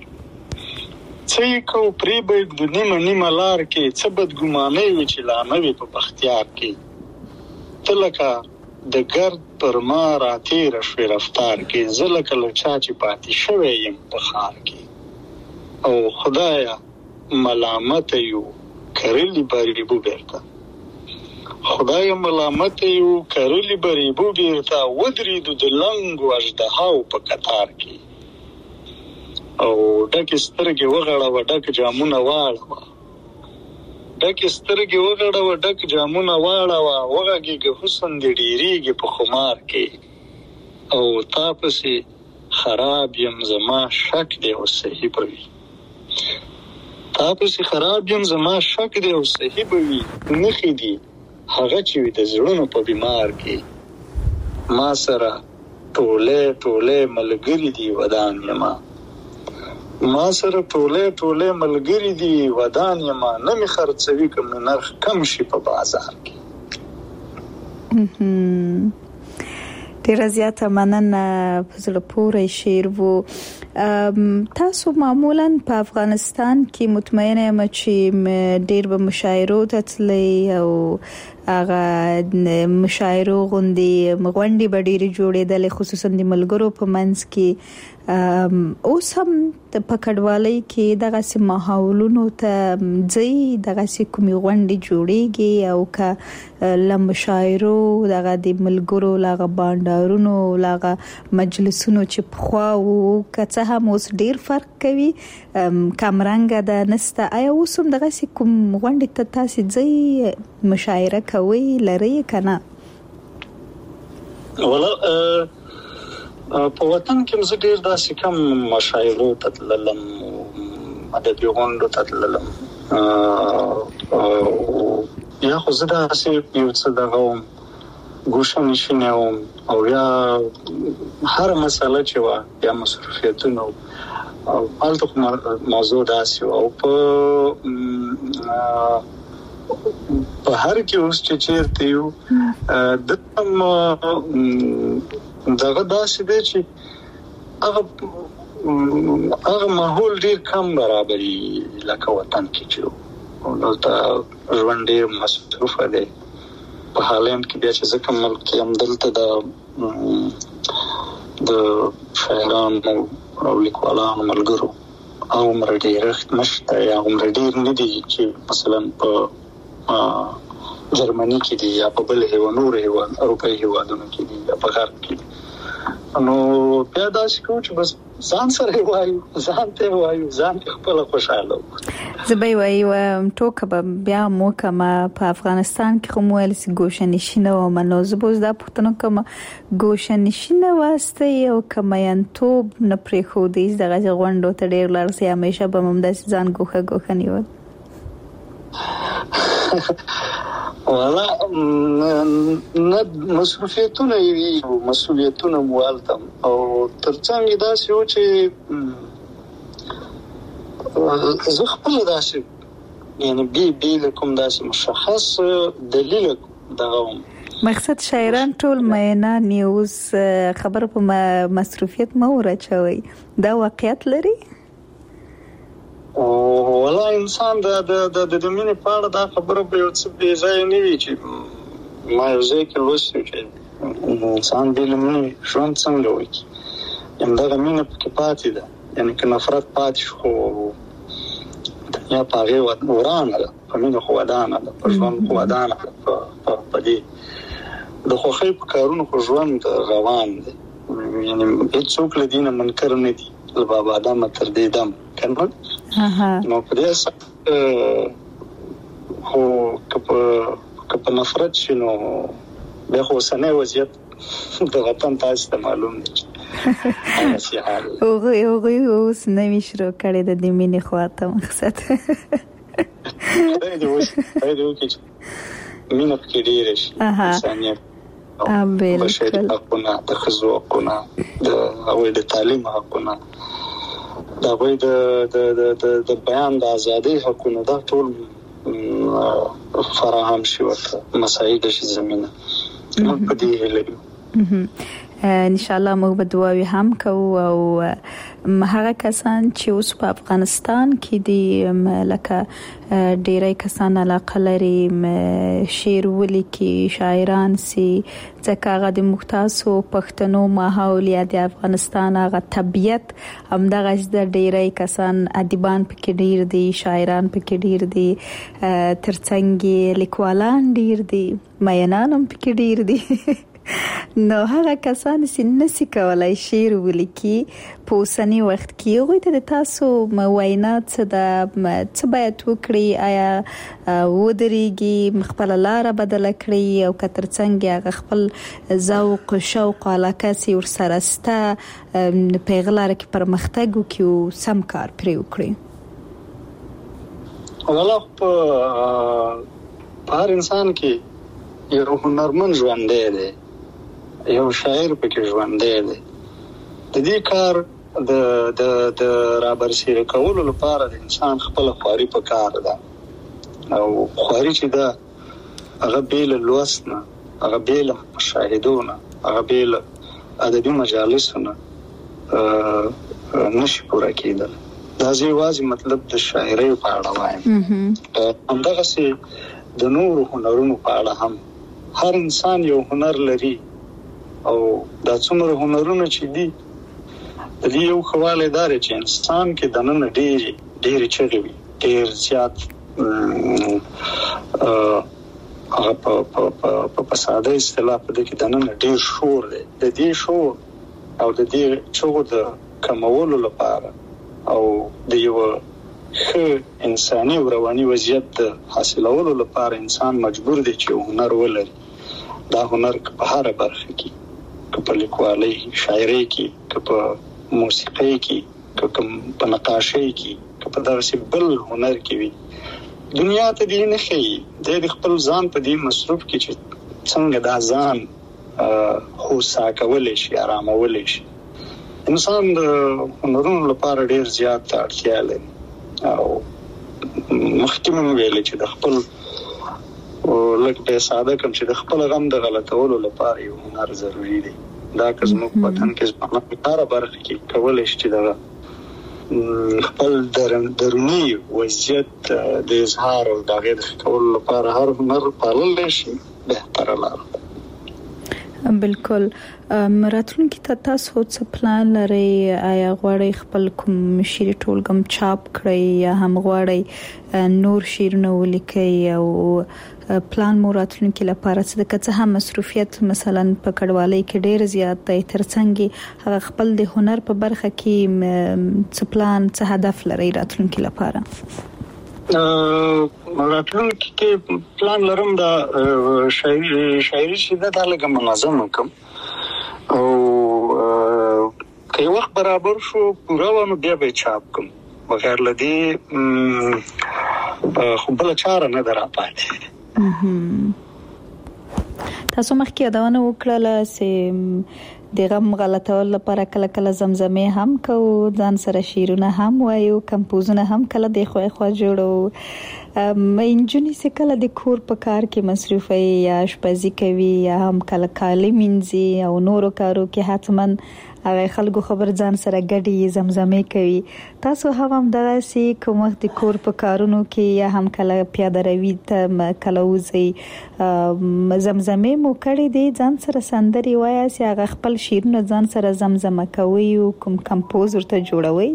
Speaker 5: څه کو پری بېګدو نیمه لار کې څه بد ګمانې وی چې لا نوې په بختیار کې تلکا د ګرد پر ما را تیر شوي رفتار کې زلک لچا چې پاتې شوی يم په خار کې او خدایا ملامت یو کرلی بریبو بیرته خدای ملامت یو کرلی بریبو بیرته ودریدو د لنګو اژدهاو په قطار کې او ډک سترګې وغړوه ډک جامونه واړوه ډک سترګې وغړوه ډک جامونه واړوه وغږیږه حسن دې ډېرېږي په خمار کې او تا پسې خراب یم زما شک دی او صحیح به وي تا پسې خراب یم زما شک دی او صحیح به وي نښې دي هغه چې وي د زړونو په بیمار کې ما سره ټولې ملګري دي ودان یما ما سره ټولې ملګري دي ودان یما نه می خرڅوي کوم نرخ کم شي په بازار کې
Speaker 4: ډیر زیاته مننه فضل پورې شعر وو تاسو معمولا په افغانستان کې مطمئنه یم چې ډیر به مشاعرو ته تللی او هغه مشاعرو غونډې به ډېرې جوړېدلې خصوصا د ملګرو په منځ کې اوس هم په کډوالۍ کې دغسې ماحولونو ته ځي دغسې کومې غونډې جوړېږي او که له مشاعرو دغه د ملګرو له بانډارونو له مجلسونو چې پخوا وو که څه هم اوس ډېر فرق کوي کمرنګه ده نسته آیا اوس هم دغسې کوم غونډې ته تاسې ځئ مشاعره کوي لري که نه
Speaker 5: ولا په وطن کې زه ډېر داسې کم مشاعرو ته تللم ادبي غونډو ته تللم یا خو زه داسې یو څه دغه وم ګوشه نشینی وم او یا هر مسله چې وه یا مصروفیتونه او هلته خو موضوع داسې وه او په هر کې اوس چې چېرته یو دلته دغه داسې دی چې هغه ماحول ډېر کم برابري لکه وطن کې چې دلته ژوند ډېر مصروفه دی په هالند کې بیا چې زه کوم ملک کې یم دلته د شاعرانو او لیکوالانو ملګرو عمر ډېرښت نشته یا عمر ډېر نه دي چې مثلا په جرمني کې دي یا په بل نور اروپایي هېوادونو کې دي یا په غرب کې دي نو بیا داسې کوو چې بس ځان سره وایو ځان ته وایو ځان ته خپله خوشحاله
Speaker 4: زه به یې وایم ټوکه به بیا هم وکړم په افغانستان کې خو مو ویل چې ګوشه نشینه وم نو زه به اوس دا پوښتنه کوم ګوشه نشینه واستئ او که میینتوب نه پرېښودئ دغسې غونډو ته ډېر لاړ شئ همیشه به هم همداسې ځان ګوښه نیول
Speaker 5: والا نه مصروفیتونه وي مسؤلیتونه مو هلته او ترڅنګ یې داسې و چې زه خپله داسې یعنې بې کوم داسې مشخص دلیل دغه وم
Speaker 4: مقصد شاعران ټول مینان یې اوس خبره په مصروفیت مه ورچوئ دا واقعیت لري
Speaker 5: ولا انسان د مینې په اړه دا خبره به یو څه بې ځایه نه وي چې ما یو ځای کې لوستي چې انسان بې له مینې ژوند څنګه وکړي همدغه مینه پکې پاتې ده یعنې که نفرت پاتې شو خو دنیا په هغې ورانه ده په مینه خو ودانه ده په ژوند خو ودانه ده په دې د خوښۍ په کارونو خو ژوند روان دی یعنې هېڅوک له دې نه منکر نه دي له بابا آدمه تر دې دم کنه نو په دې خو که په نفرت شي نو بیا خو اوسنی وضعیت د وطن تاسو ته معلوم دی
Speaker 4: هغوی اوس نوي شروع کړی د دې مینې خواته مقصد
Speaker 5: خدای دې وکړي چې مینه پکې ډېره شي انسانیت بشري حقونه د ښځو حقونه د هغوی د تعلیم حقونه د هغوی د بیان د ازادۍ حقونه دا ټول فراهم شي ورته مساعد شي زمینه موږ په دې هیله یو
Speaker 4: ان شاء الله موږ به دعاوې هم کوو او هغه کسان چې اوس په افغانستان کې دي لکه ډېری کسان علاقه لري شعر ولیکي شاعران سي ځکه هغه د مختاسو پښتنو ماحول یا د افغانستان هغه طبیعت همدغه د ډېری کسان ادیبان پکې ډېر دي شاعران پکې ډېر دي ترڅنګ لیکوالان ډېر دي مینان هم پکې ډېر دي نو هغه کسان چې نسی کولای شعر ولیکي په اوسنی وخت کې هغوی ته د تاسو وینا څه باید وکړي؟ آیا ودرېږي خپل لاره بدله کړي او کتر څنګه هغه خپل ذوق شوق علاقه سي ورسره ستا پیغلار کې پرمختګ وکړي او سم کار پرې وکړي؟
Speaker 5: والله په هر انسان کې یو هنرمند ژوندی دی، یو شاعر پکې ژوندی دی. د دې کار د رابرسېره کولو لپاره د انسان خپل خواري په کار ده، او خواري چې ده هغه بیل لوست نه، هغه بیل مشاهدونه، هغه بیل ادبي مجالسونه نشي پوره کېدل. دا یوازې مطلب د شاعرۍ په اړه وایم. همدغسې د نورو هنرونو په اړه هم هر انسان یو هنر لري، او دا څومره هنرونه چې دي د دې یو خواله دار چې انسان کې دننه ډېر چغې وي، ډېر زیات هغه په ساده اصطلاح په دې کې دننه ډېر شور دی. د دې شور او د دې چغو د کمولو لپاره او د یو ښه انساني او رواني وضعیت د حاصلولو لپاره انسان مجبور دی چې هنر ولري. دا هنر په هر برخه کې، که په لیکوالۍ، شاعرۍ کې، که په موسیقۍ کې، که په نقاشۍ کې، که په دغسې بل هنر کې وي، دنیا ته دې نه ښیي. دی د خپل ځان په دې مصروف کې چې څنګه دا ځان هوسا کولی شي، آرامولی شي. انسان د هنرونو لپاره ډېر زیات اړتیا لري، او مخکې مې ویلې چې د خپل لږ به ساده کم چې د خپل غم د غلطولو لپاره یو هنر ضروري دی. دا که زموږ وطن کې ځوانان په هره برخه کې کولی شي چې دغه خپل دروني وضعیت د اظهار او د هغې د ښه کولو لپاره هر هنر پاللی شي، بهتره لاره.
Speaker 4: بالکل. راتلونکي ته تاسو څه پلان لرئ؟ آیا غواړئ خپل کوم شعري ټولګم چاپ کړئ، یا هم غواړئ نور شعرونه ولیکئ؟ او پلان مو راتلونکي لپاره څه ده؟ که څه هم مصروفیت مثلا په کډوالۍ کې ډېر زیات دی، ترڅنګ هغه خپل د هنر په برخه کې څه پلان، څه هدف لرئ راتلونکي لپاره؟
Speaker 5: راتلونکي کې پلان لرم دا شاعري چې ده دا لږه منظمه کړم، او که یو وخت برابر شو پوره وه نو بیا به یې چاپ کړم. بغیر له دې خو بله چاره نه ده راپاتې.
Speaker 4: تاسو مخکې یادونه وکړله چې د غم غلطولو لپاره کله کله زمزمې هم کوو، ځان سره شعرونه هم وایو، کمپوزونه هم کله د خوا جوړو. انجونې چې کله د کور په کار کې مصروفه یا آشپزي کوي، یا هم کله کالي مینځي او نورو کارو کې حتما هغه خلکو خبر ځان سره ګډي زمزمې کوي. تاسو هم دغسې کوم وخت د کور په کارونو کې یا هم کله پیاده روي ته کله وځئ زمزمې مو کړې دي، ځان سره سندرې وایاست، هغه خپل شعرونه ځان سره زمزمه کوئ او کوم کمپوز ورته جوړوئ؟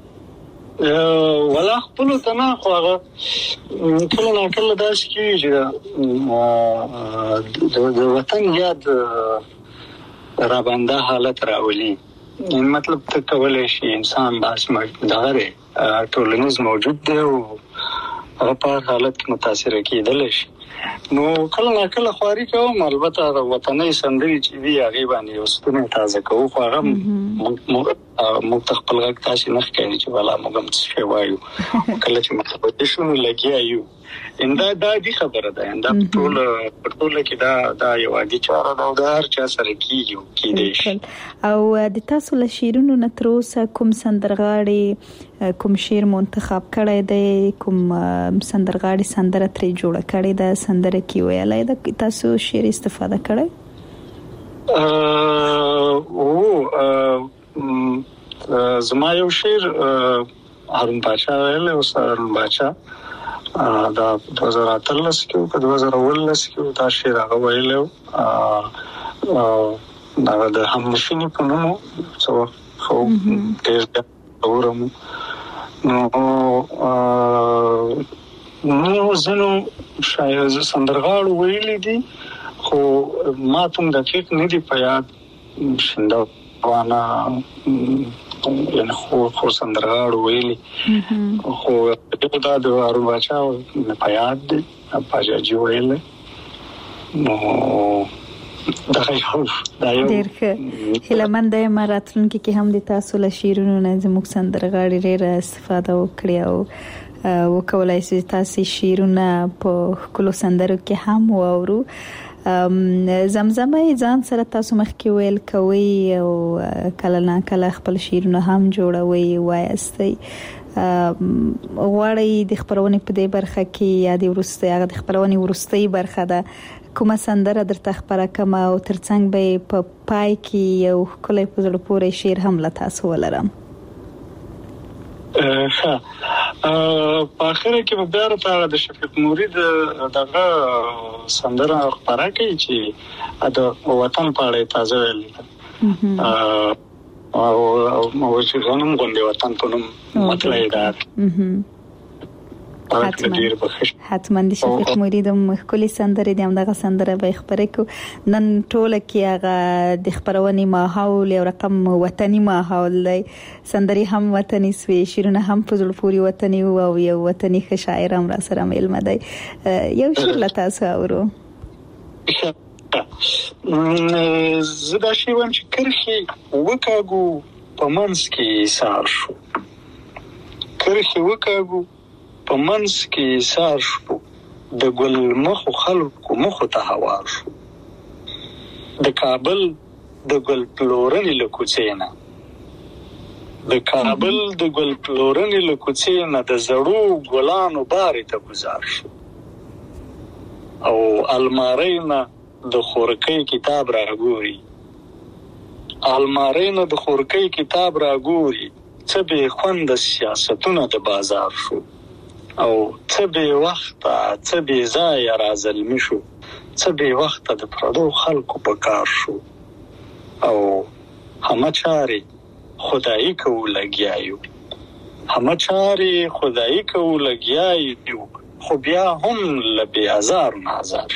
Speaker 5: ولا خپلو ته نه، خو هغه کله ناکله داسې کېږي چې د وطن یاد رابنده حالت راولي. مطلب ته کولی شي انسان باس دغه دی، ټولنیز موجود دی او هغه په هر حالت کې متاثره کېدلی شي. نو کله ناکله خواري کوم، البته د وطنۍ سندرې چې دي هغې باندې یو ستونی تازه کوو، خو هغه موږ ته خپل غږ تاسې نه ښکاري چې بلا موږ هم څه شی وایو. کله چې متوجه شو نو لګیا یو. دا عادي خبره ده، دا په ټوله کې دا یو عادي چاره ده او دا هر چا سره کېدی شي.
Speaker 4: او د تاسو له شعرونو نه تر اوسه کوم سندرغاړي کوم شعر منتخب کړی دی، کوم سندرغاړي سندره ترې جوړه کړې ده، سندره کې ویلی ده، تاسو شعر استفاده کړی؟
Speaker 5: زما یو شعر هارون پاچا ویلی، استاد هارون پاچا، دا 2013 کې په 2019 کې دا شعر هغه ویلی و. هغه د همنشیني په نوم څه وخت خو ډېر اورم. نو ځینو سندرغاړو ویلي دي، خو ما ته دقیق نه دی په یاد شنده وانا یعنی خو سندرغاړو ویلي خو دا د ارون بچا په یاد دی پاجاجي ویل نو دا یو
Speaker 4: ډېر ښه هیلمن د راتلونکي کې هم د تاسو له شعرونو نه زموږ سندرغاړي ډېره استفاده وکړي او وکولای شي تاسو شعرونه په کلو سندرو کې هم واورو. زمزمه ځان سره تاسو مخکې ویل کوي او کله نه کله خپل شعرونه هم جوړوي وایستي غواړي د خبرونې په دې برخه کې یا د ورستي هغه د خبرونې ورستي برخه ده کومه سندره درته خبره کما او ترڅنګ به په پای کې یو کله په زړه پورې شعر هم لا تاسو ولرم.
Speaker 5: په اخر کې بیا راته د شفیق نوري دغه سندره خبره کوي چې د وطن په اړه تازه ویل او چې غنم غونډه وطن په نوم مطلب ده
Speaker 4: حتما د شفیق نوري د مخکلي سندره د همدغه سندره به خبرې کو نن ټوله کې هغه د خبرونې ماحول یو رقم وطني ماحول دی سندري هم وطني سوي شیرونه هم په زړه پوري وطني او یو وطني شاعر هم را سره مل مدي یو شعر لا تاسو اورو
Speaker 5: زدا شی وم چې کرخي وکاګو په منس کې سار شو کرخي وکاګو په منس کې سار شو د ګل مخ خلکو مخ ته هوار شو د کابل د ګل پلورنې له کوڅې نه د کابل د ګل پلورنې له کوڅې نه د زړو ګلانو بارې ته گزار شو او الماری نه د خورکۍ کتاب راګوري الماری نه د خورکۍ کتاب راګوري څه به خوند سیاستونه د بازار شو او څه به وخت څه به ځای راځلمی شو څه به وخت د پردو خلکو په کار شو او همه چاري خدای کو لګیایو همه چاري خدای کو لګیایو خو بیا هم لبي هزار نازار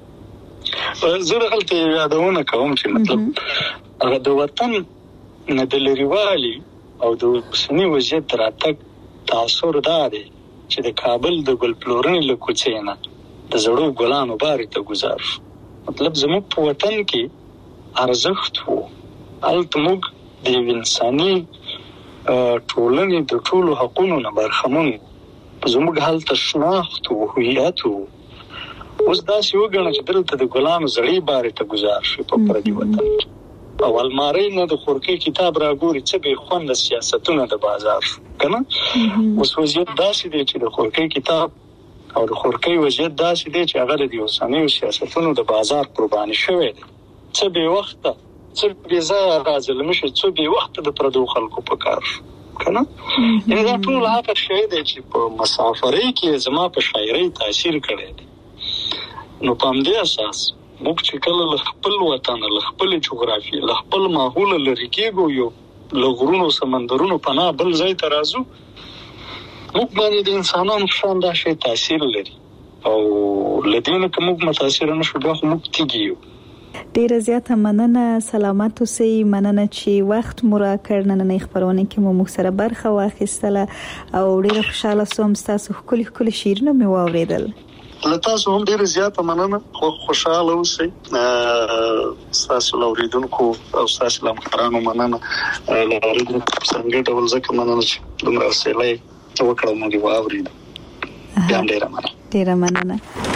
Speaker 5: زه غلطه یادونه کوم چې مطلب هغه د وطن نه د لريوالي او د سنی وضعیت راتګ تاثیر دادي چې د کابل د ګل پلورنې له کوڅې نه د زړو ګلانو بارې ته گزار شو مطلب زموږ په وطن کې ارزښت وو الته موږ د انساني ټولنې د ټولو حقوقو نه برخمن زموږ حالت شناخت او هویت اوس دا سی وګڼه چې دلته د ګلانو زړې بارې ته گزار شو په پردي وطن او الماری نه د خورکۍ کتاب راګوري څه به خوند سیاستونه د بازار کنه اوس وضعیت داسې دی چې د خورکۍ کتاب او د خورکۍ وضعیت داسې دی چې هغه د اوسنیو سیاستونو د بازار قرباني شوی دی څه به وخت څه به ځای راځلم شي څه به وخت د پردو خلکو په کار کنه یعنی دا ټول هغه شی دی چې په مسافرۍ کې زما په شاعرۍ تاثیر کړی دی نو په دې اساس موږ چې کله خپل وطن له خپل جغرافي له خپل ماحول لري کېږو یو لغرونو سمندرونو پناه بل ځای ته راځو موږ باندې د انسانانو شان دا شی تاثیر لري او لدینه کوم متاثر نشو بیا موږ تیګیو
Speaker 4: ډیره زیاته مننه سلامت اوسئ مننه چې وخت مورا کړنه نه خبرونه کې مو سره برخه واخیستله او ډیره خوشاله سوم تاسو خپل شعرونه مې واوریدل
Speaker 5: له تاسو هم ډیره زیاته مننه خوشاله اوسئ تاسو لوریدونکو او تاسو لمخرانو مننه لوریدونکو څنګه ډول ځکه مننه چې دومره وسیله وکړم موږ واورید بیا ډیره مننه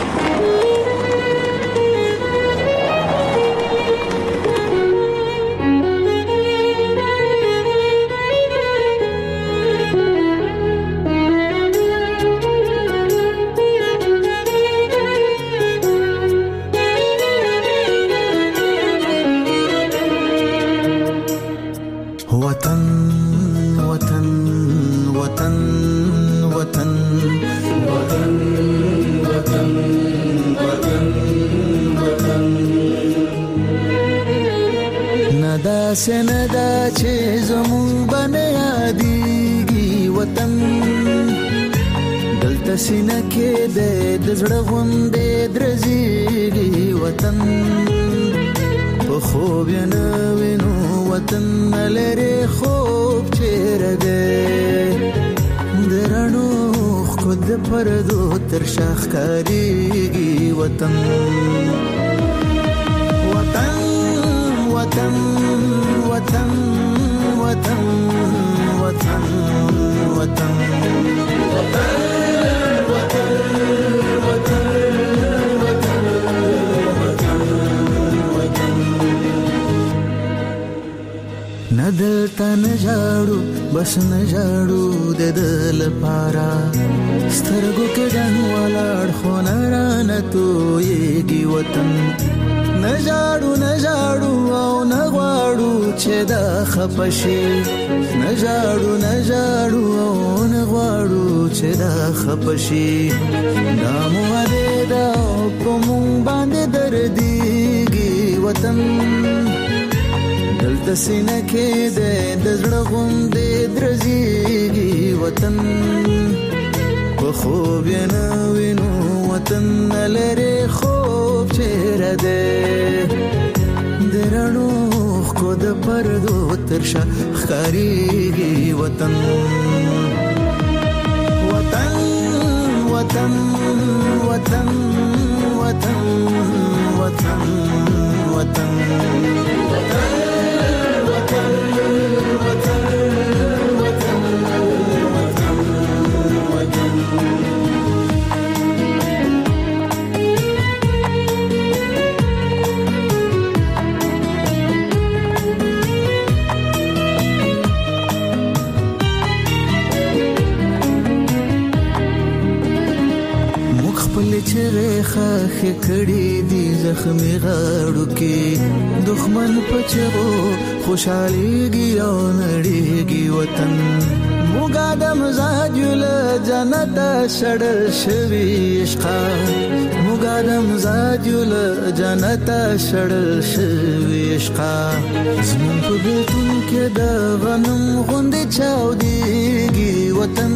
Speaker 7: سندا چې زمون باندې یادېږي وطن دلته سینه کې د زړه غوندې درځيږي وطن په خوب یې نه وینو وطن لري خوب چیرې دی د رڼو خود پردو تر شاخ کاریږي وطن وطن وطن وطن وطن وطن وطن ندلتا نجاړو بس نجاړو د دل پارا سترګو کې ډن ولاړ خو نارانه تويږي وطن نجاړو نجاړو او نغواړو چې دا خپشي نجاړو نجاړو او نغواړو چې دا خپشي نامو دې دا کوم باندې درديږي وطن دلته سینه کې د زړه غوندې درزيږي وطن په خوب یې نه وینو وطن لري خوب چیرې دی د رڼو خو د پردو تر شا ښکارېږي وطن وطن وطن وطن وطن وطن وطن خاخ کړي دي زخمي غاړو کې دښمن پچو خوشاليږي او نړيږي وطن موږ د مزاج له جنت شړل شوي عشقا موږ د مزاج له جنت شړل شوي عشقا زمون په بیتون کې د غنم غوندې چاوديږي وطن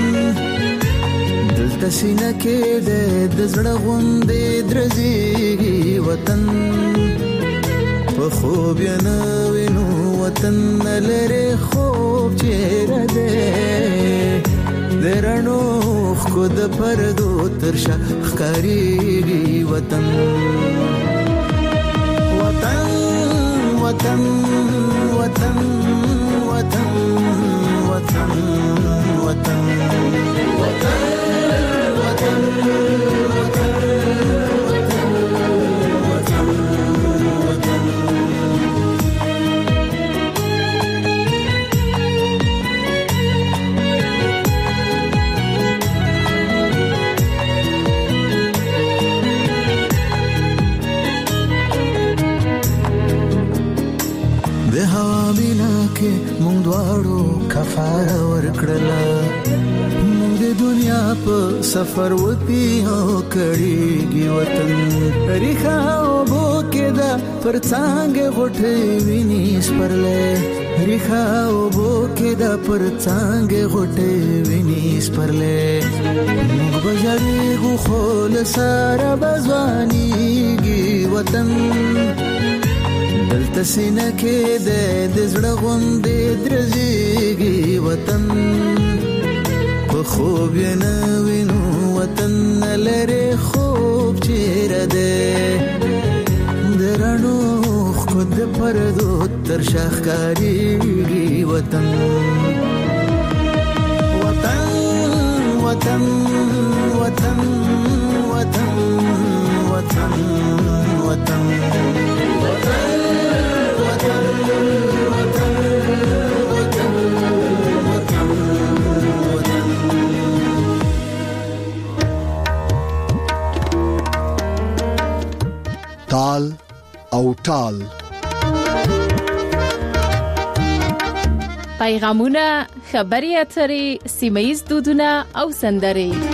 Speaker 7: دلته سینه کې د زړه غوندې درزيږي وطن په خوب یې نه وینو وطن لري خوب چیرې دی د رڼو خو د پردو تر شا ښکارېږي وطن وطن وطن وطن وطن وطن وطن د هوا مینا کې مونږ دواړو کفاره ورکړله مونږ د دنیا په سفر وتی او کړيږي وطن ریخه او بو کې دا پر څنګه غټې ویني سپرلې ریخه او بو کې دا پر څنګه غټې ویني سپرلې مونږ بجړېږو خو له سره بزوانيږي وطن دلته سینه کې د زړه غوندې درزيږي وطن په خوب یې نه وینو وطن لري خوب چیرې دی د رڼو خو د پردو تر شا ښکارېږي وطن وطن وطن وطن وطن وطن وطن
Speaker 2: تال او ټال
Speaker 3: پیغامونه خبري اترې سیمه‌ییز دودونه او سندرې